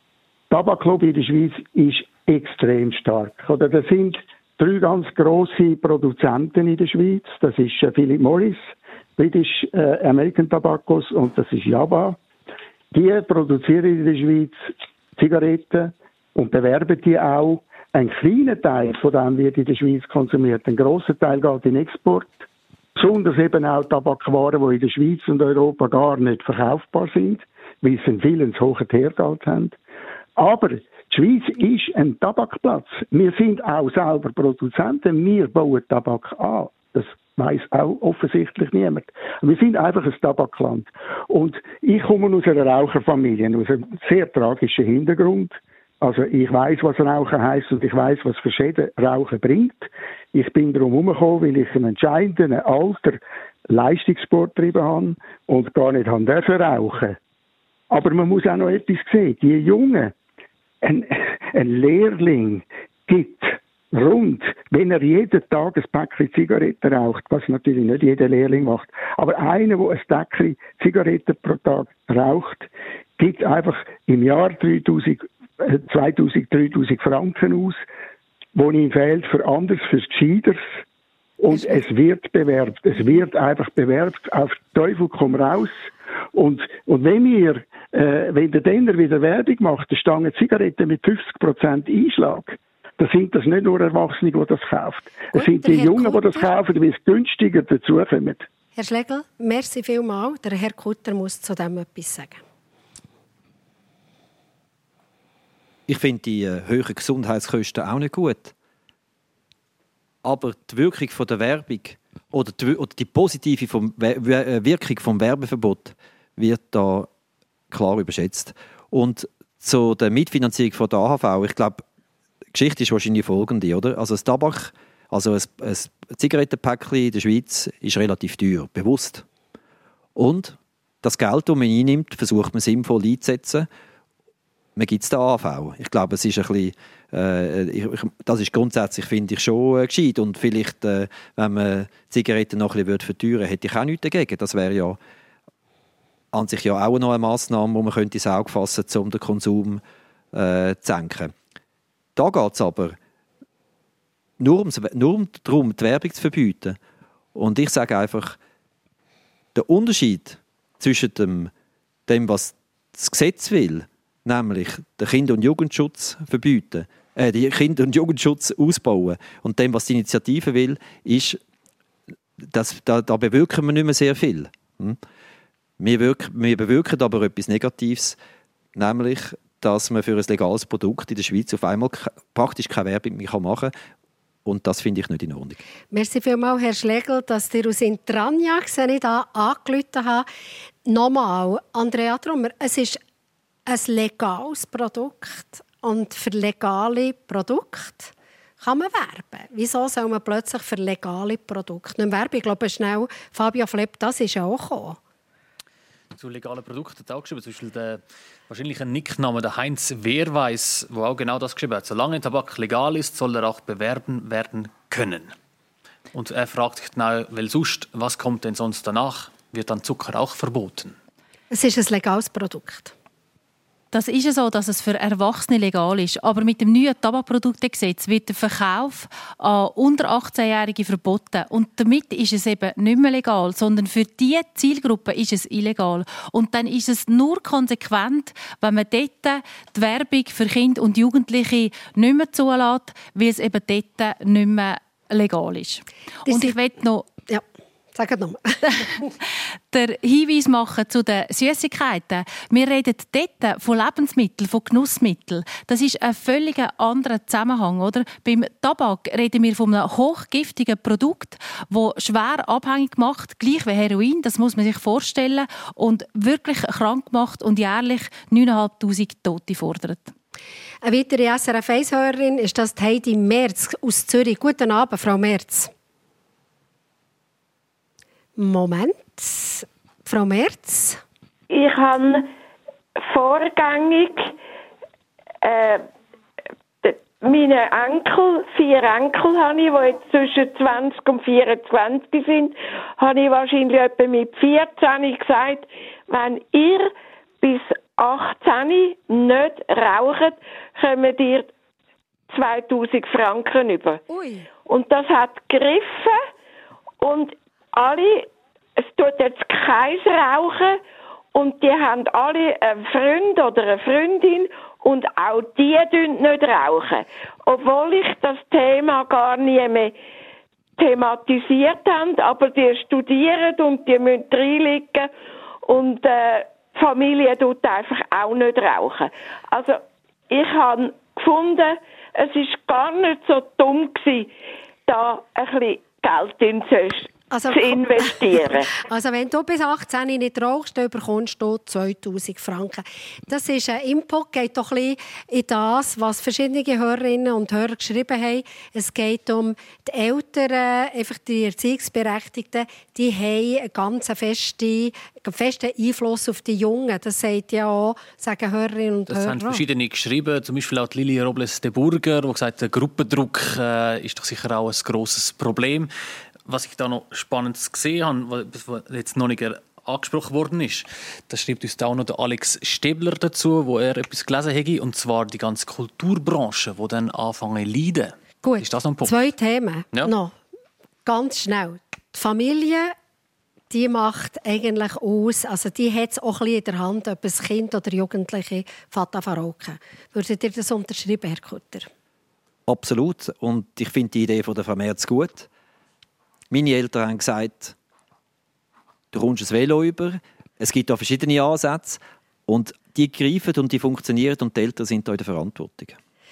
J: Tabaklobby in der Schweiz ist extrem stark. Oder das sind drei ganz grosse Produzenten in der Schweiz. Das ist äh, Philip Morris, British äh, American Tobaccos und das ist Java. Die produzieren in der Schweiz Zigaretten und bewerben die auch. Ein kleiner Teil von dem wird in der Schweiz konsumiert. Ein grosser Teil geht in Export. Besonders eben auch Tabakwaren, die in der Schweiz und Europa gar nicht verkaufbar sind, weil sie einen zu hohen Teergehalt haben. Aber die Schweiz ist ein Tabakplatz. Wir sind auch selber Produzenten. Wir bauen Tabak an. Das weiss auch offensichtlich niemand. Wir sind einfach ein Tabakland. Und ich komme aus einer Raucherfamilie, aus einem sehr tragischen Hintergrund. Also ich weiss, was Rauchen heisst und ich weiss, was für Schäden Rauchen bringt. Ich bin darum herumgekommen, weil ich einen entscheidenden Alter Leistungssport getrieben habe und gar nicht haben dürfen rauchen. Aber man muss auch noch etwas sehen. Die Jungen, ein, ein Lehrling gibt rund, wenn er jeden Tag ein Päckchen Zigaretten raucht, was natürlich nicht jeder Lehrling macht, aber einer, der ein Päckchen Zigaretten pro Tag raucht, gibt einfach im Jahr dreitausend, zweitausend, dreitausend Franken aus, wo ihm fehlt für anderes, fürs Gescheiteres. Und es wird bewerbt. Es wird einfach bewerbt. Auf Teufel komm raus. Und, und wenn wir, äh, wenn der Denner wieder Werbung macht, der Stange Zigaretten mit fünfzig Prozent Einschlag, dann sind das nicht nur Erwachsene, die das kaufen. Es sind die Jungen, die das kaufen, weil es günstiger dazukommen.
B: Herr Schlegel, merci vielmals. Der Herr Kutter muss zu dem etwas sagen.
C: Ich finde die äh, hohen Gesundheitskosten auch nicht gut. Aber die Wirkung von der Werbung oder die, oder die positive vom, Wirkung vom Werbeverbot wird da klar überschätzt. Und zu der Mitfinanzierung von der A H V, ich glaube, die Geschichte ist wahrscheinlich folgende, oder? Also das Tabak, also ein, ein Zigarettenpäckchen in der Schweiz ist relativ teuer, bewusst. Und das Geld, das man einnimmt, versucht man sinnvoll einzusetzen. Man gibt es der A H V. Ich glaube, es ist ein bisschen, äh, ich, das ist grundsätzlich, finde ich, schon äh, gescheit. Und vielleicht, äh, wenn man Zigaretten noch ein bisschen verteuern würde, hätte ich auch nichts dagegen. Das wäre ja an sich ja auch noch eine Massnahme, die man könnte ins Auge fassen könnte, um den Konsum äh, zu senken. Da geht es aber nur, ums, nur darum, die Werbung zu verbieten. Und ich sage einfach, der Unterschied zwischen dem, dem was das Gesetz will, nämlich den Kinder- und Jugendschutz verbieten, äh, den Kinder- und Jugendschutz ausbauen. Und dem, was die Initiative will, ist, dass, da, da bewirken wir nicht mehr sehr viel. Hm? Wir, wirk, wir bewirken aber etwas Negatives, nämlich, dass man für ein legales Produkt in der Schweiz auf einmal praktisch keine Werbung mehr machen kann. Und das finde ich nicht in Ordnung.
B: Merci vielmals, Herr Schlegel, dass ihr aus Intranja nicht angerufen habt. Nochmal, Andrea Trummer, es ist ein legales Produkt und für legale Produkte kann man werben. Wieso soll man plötzlich für legale Produkte nicht werben? Ich glaube, schnell, Fabio Flepp, das ist auch gekommen.
F: Zu legalen Produkten hat auch geschrieben, zum Beispiel der wahrscheinlich ein Nickname, der Heinz Wehrweiss, der auch genau das geschrieben hat. Solange Tabak legal ist, soll er auch bewerben werden können. Und er fragt genau, weil sonst, was kommt denn sonst danach? Wird dann Zucker auch verboten?
B: Es ist ein legales Produkt.
D: Das ist so, dass es für Erwachsene legal ist. Aber mit dem neuen Tabakproduktegesetz wird der Verkauf an unter achtzehnjährige verboten. Und damit ist es eben nicht mehr legal, sondern für diese Zielgruppe ist es illegal. Und dann ist es nur konsequent, wenn man dort die Werbung für Kinder und Jugendliche nicht mehr zulässt, weil es eben dort nicht mehr legal ist. Und ich will noch...
B: Ja. Sag nochmal.
D: Der Hinweis machen zu den Süßigkeiten. Wir reden dort von Lebensmitteln, von Genussmitteln. Das ist ein völlig anderer Zusammenhang. Oder? Beim Tabak reden wir von einem hochgiftigen Produkt, das schwer abhängig macht, gleich wie Heroin, das muss man sich vorstellen, und wirklich krank macht und jährlich neuntausendfünfhundert Tote fordert.
B: Eine weitere S R F eins-Hörerin ist das Heidi Merz aus Zürich. Guten Abend, Frau Merz. Moment. Frau Merz?
K: Ich habe vorgängig äh, meine Enkel, vier Enkel habe ich, die jetzt zwischen zwanzig und vierundzwanzig sind, habe ich wahrscheinlich etwa mit vierzehn gesagt, wenn ihr bis achtzehn nicht rauchen, kommen ihr zweitausend Franken über.
B: Ui.
K: Und das hat gegriffen und alle, es tut jetzt keins rauchen und die haben alle einen Freund oder eine Freundin und auch die dürfen nicht rauchen. Obwohl ich das Thema gar nie mehr thematisiert habe, aber die studieren und die müssen reinliegen und äh, die Familie tut einfach auch nicht rauchen. Also ich habe gefunden, es war gar nicht so dumm gewesen, da ein bisschen Geld in zu,
B: also,
K: zu investieren.
B: Also wenn du bis achtzehn nicht rauchst, dann bekommst du zweitausend Franken. Das ist ein Input, geht doch ein bisschen in das, was verschiedene Hörerinnen und Hörer geschrieben haben. Es geht um die Eltern, einfach die Erziehungsberechtigten, die haben einen ganz festen, festen Einfluss auf die Jungen. Das sagt ja auch, sagen Hörerinnen und
F: das
B: Hörer.
F: Das haben verschiedene geschrieben, zum Beispiel auch Lili Robles de Burger, die gesagt hat, der Gruppendruck äh, ist doch sicher auch ein grosses Problem. Was ich da noch Spannendes gesehen habe, was jetzt noch nicht angesprochen worden ist, das schreibt uns da auch noch der Alex Stebler dazu, wo er etwas gelesen hat, und zwar die ganze Kulturbranche, die dann anfangen zu leiden.
B: Gut,
F: ist das noch ein Punkt?
B: Zwei Themen
F: ja.
B: noch. Ganz schnell. Die Familie, die macht eigentlich aus, also die hat es auch ein bisschen in der Hand, ob ein Kind oder Jugendliche Vater verrauchen. Würdet ihr das unterschreiben, Herr Kutter?
C: Absolut. Und ich finde die Idee von der Frau Merz gut. Meine Eltern haben gesagt, du kommst ein Velo über. Es gibt da verschiedene Ansätze. Und die greifen und die funktionieren und die Eltern sind da in der Verantwortung.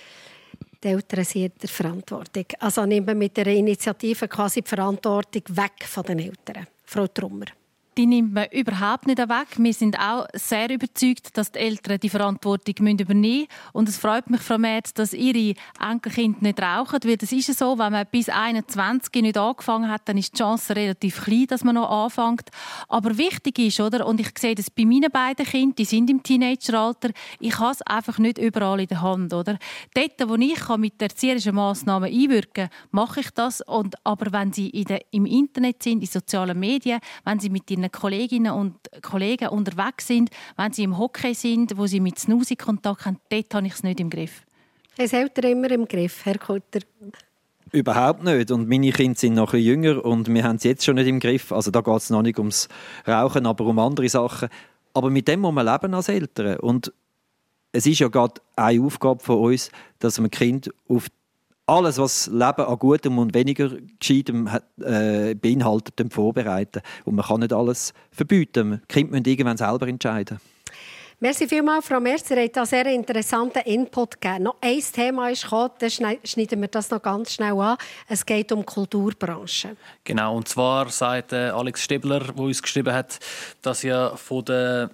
B: Die Eltern sind in der Verantwortung. Also nehmen wir mit der Initiative quasi die Verantwortung weg von den Eltern. Frau Trummer.
D: Die nimmt man überhaupt nicht weg. Wir sind auch sehr überzeugt, dass die Eltern die Verantwortung übernehmen müssen. Und es freut mich, Frau Merz, dass Ihre Enkelkinder nicht rauchen. Weil das ist ja so, wenn man bis einundzwanzig nicht angefangen hat, dann ist die Chance relativ klein, dass man noch anfängt. Aber wichtig ist, oder? Und ich sehe das bei meinen beiden Kindern, die sind im Teenageralter, ich habe es einfach nicht überall in der Hand. Oder? Dort, wo ich mit erzieherischen Massnahmen einwirken kann, mache ich das. Und, aber wenn sie in der, im Internet sind, in sozialen Medien, wenn sie mit ihren Kolleginnen und Kollegen unterwegs sind, wenn sie im Hockey sind, wo sie mit Snoozy Kontakt haben, dort habe ich es nicht im Griff.
B: Es hält er immer im Griff, Herr Kutter.
C: Überhaupt nicht. Und meine Kinder sind noch ein bisschen jünger und wir haben es jetzt schon nicht im Griff. Also da geht es noch nicht ums Rauchen, aber um andere Sachen. Aber mit dem muss man leben als Eltern. Und es ist ja gerade eine Aufgabe von uns, dass man Kind auf alles, was Leben an Gutem und weniger Gescheitem äh, beinhaltet, vorbereiten. Und man kann nicht alles verbieten. Die Kinder müssen irgendwann selber entscheiden.
B: Merci vielmals, Frau Merz. Ihr habt einen sehr interessanten Input gegeben. Noch ein Thema ist gekommen, dann schneiden wir das noch ganz schnell an. Es geht um die Kulturbranche.
F: Genau, und zwar sagt Alex Stebler, der uns geschrieben hat, dass ja von den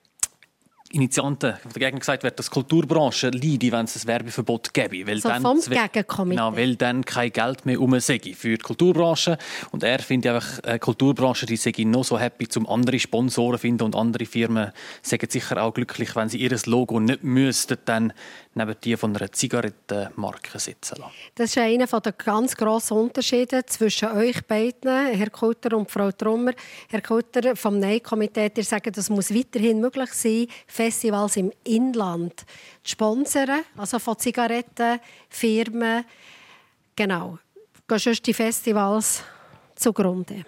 F: Initianten dagegen gesagt wird, dass die Kulturbranche leide, wenn es ein Werbeverbot gäbe. Weil
B: so
F: dann,
B: vom Gegenkomitee.
F: Genau, weil dann kein Geld mehr rum sei für die Kulturbranche. Und er findet einfach, die Kulturbranche die sei noch so happy, um andere Sponsoren zu finden. Und andere Firmen sagen sicher auch glücklich, wenn sie ihr Logo nicht müssten, dann neben die von einer Zigarettenmarke setzen lassen.
B: Das ist einer der ganz grossen Unterschiede zwischen euch beiden, Herr Kutter und Frau Trummer. Herr Kutter vom Nein-Komitee, ihr sagt, es muss weiterhin möglich sein, Festivals im Inland zu sponsern, also von Zigarettenfirmen. Genau. Gehen sonst die Festivals zugrunde?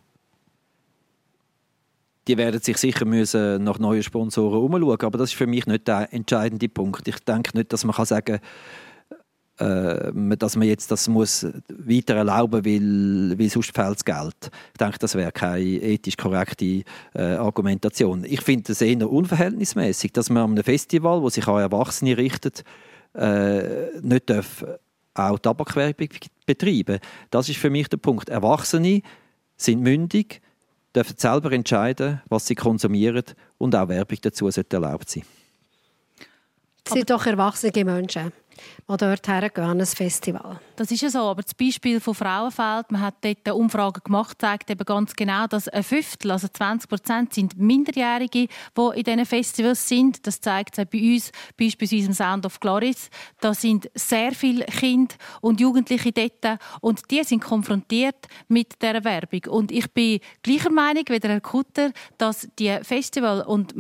C: Die werden sich sicher müssen nach neuen Sponsoren umschauen, aber das ist für mich nicht der entscheidende Punkt. Ich denke nicht, dass man kann sagen kann, äh, dass man jetzt das muss weiter erlauben will, weil sonst fehlt das Geld. Ich denke, das wäre keine ethisch korrekte äh, Argumentation. Ich finde es eher unverhältnismäßig, dass man an einem Festival, das sich an Erwachsene richtet, äh, nicht darf auch Tabakwerbung betreiben. Das ist für mich der Punkt. Erwachsene sind mündig, dürfen selber entscheiden, was sie konsumieren, und auch Werbung dazu sollte erlaubt sein.
B: Es sind doch erwachsene Menschen, die dort hergehen an ein Festival.
D: Das ist ja so, aber das Beispiel von Frauenfeld, man hat dort eine Umfrage gemacht, zeigt eben ganz genau, dass ein Fünftel, also zwanzig Prozent, sind Minderjährige, die in diesen Festivals sind. Das zeigt es auch bei uns, beispielsweise im Sound of Glories. Da sind sehr viele Kinder und Jugendliche dort und die sind konfrontiert mit dieser Werbung. Und ich bin gleicher Meinung wie der Herr Kutter, dass die Festival und man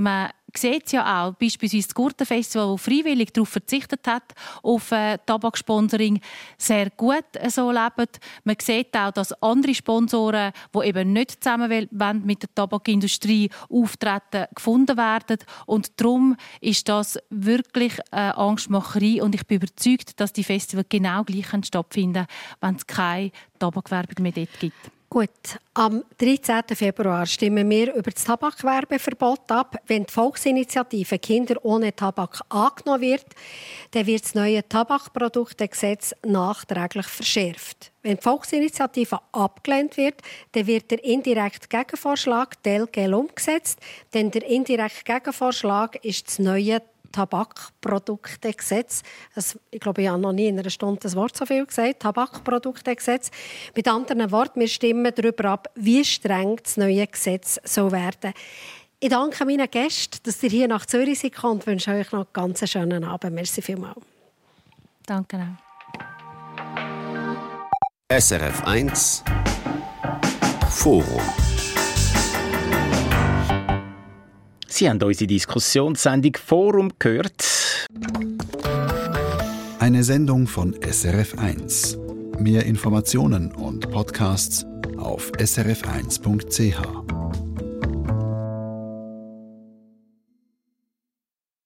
D: sieht es ja auch, beispielsweise das Gurtenfestival, das freiwillig darauf verzichtet hat, auf äh, Tabaksponsoring, sehr gut äh, so leben. Man sieht auch, dass andere Sponsoren, die eben nicht zusammen wollen, mit der Tabakindustrie auftreten, gefunden werden. Und darum ist das wirklich äh, Angstmacherei. Und ich bin überzeugt, dass die Festivals genau gleich stattfinden, wenn es keine Tabakwerbung mehr dort gibt.
B: Gut, am dreizehnten Februar stimmen wir über das Tabakwerbeverbot ab. Wenn die Volksinitiative Kinder ohne Tabak angenommen wird, dann wird das neue Tabakproduktegesetz nachträglich verschärft. Wenn die Volksinitiative abgelehnt wird, dann wird der indirekte Gegenvorschlag telquel umgesetzt, denn der indirekte Gegenvorschlag ist das neue Tabakproduktegesetz. Ich glaube, ich habe noch nie in einer Stunde das Wort so viel gesagt. Tabakproduktegesetz. Mit anderen Worten, wir stimmen darüber ab, wie streng das neue Gesetz soll werden. Ich danke meinen Gästen, dass ihr hier nach Zürich seid und wünsche euch noch einen ganz schönen Abend. Merci vielmals.
D: Danke auch.
A: S R F eins Forum.
L: Sie haben unsere Diskussionssendung Forum gehört.
A: Eine Sendung von S R F eins. Mehr Informationen und Podcasts auf s r f eins punkt c h.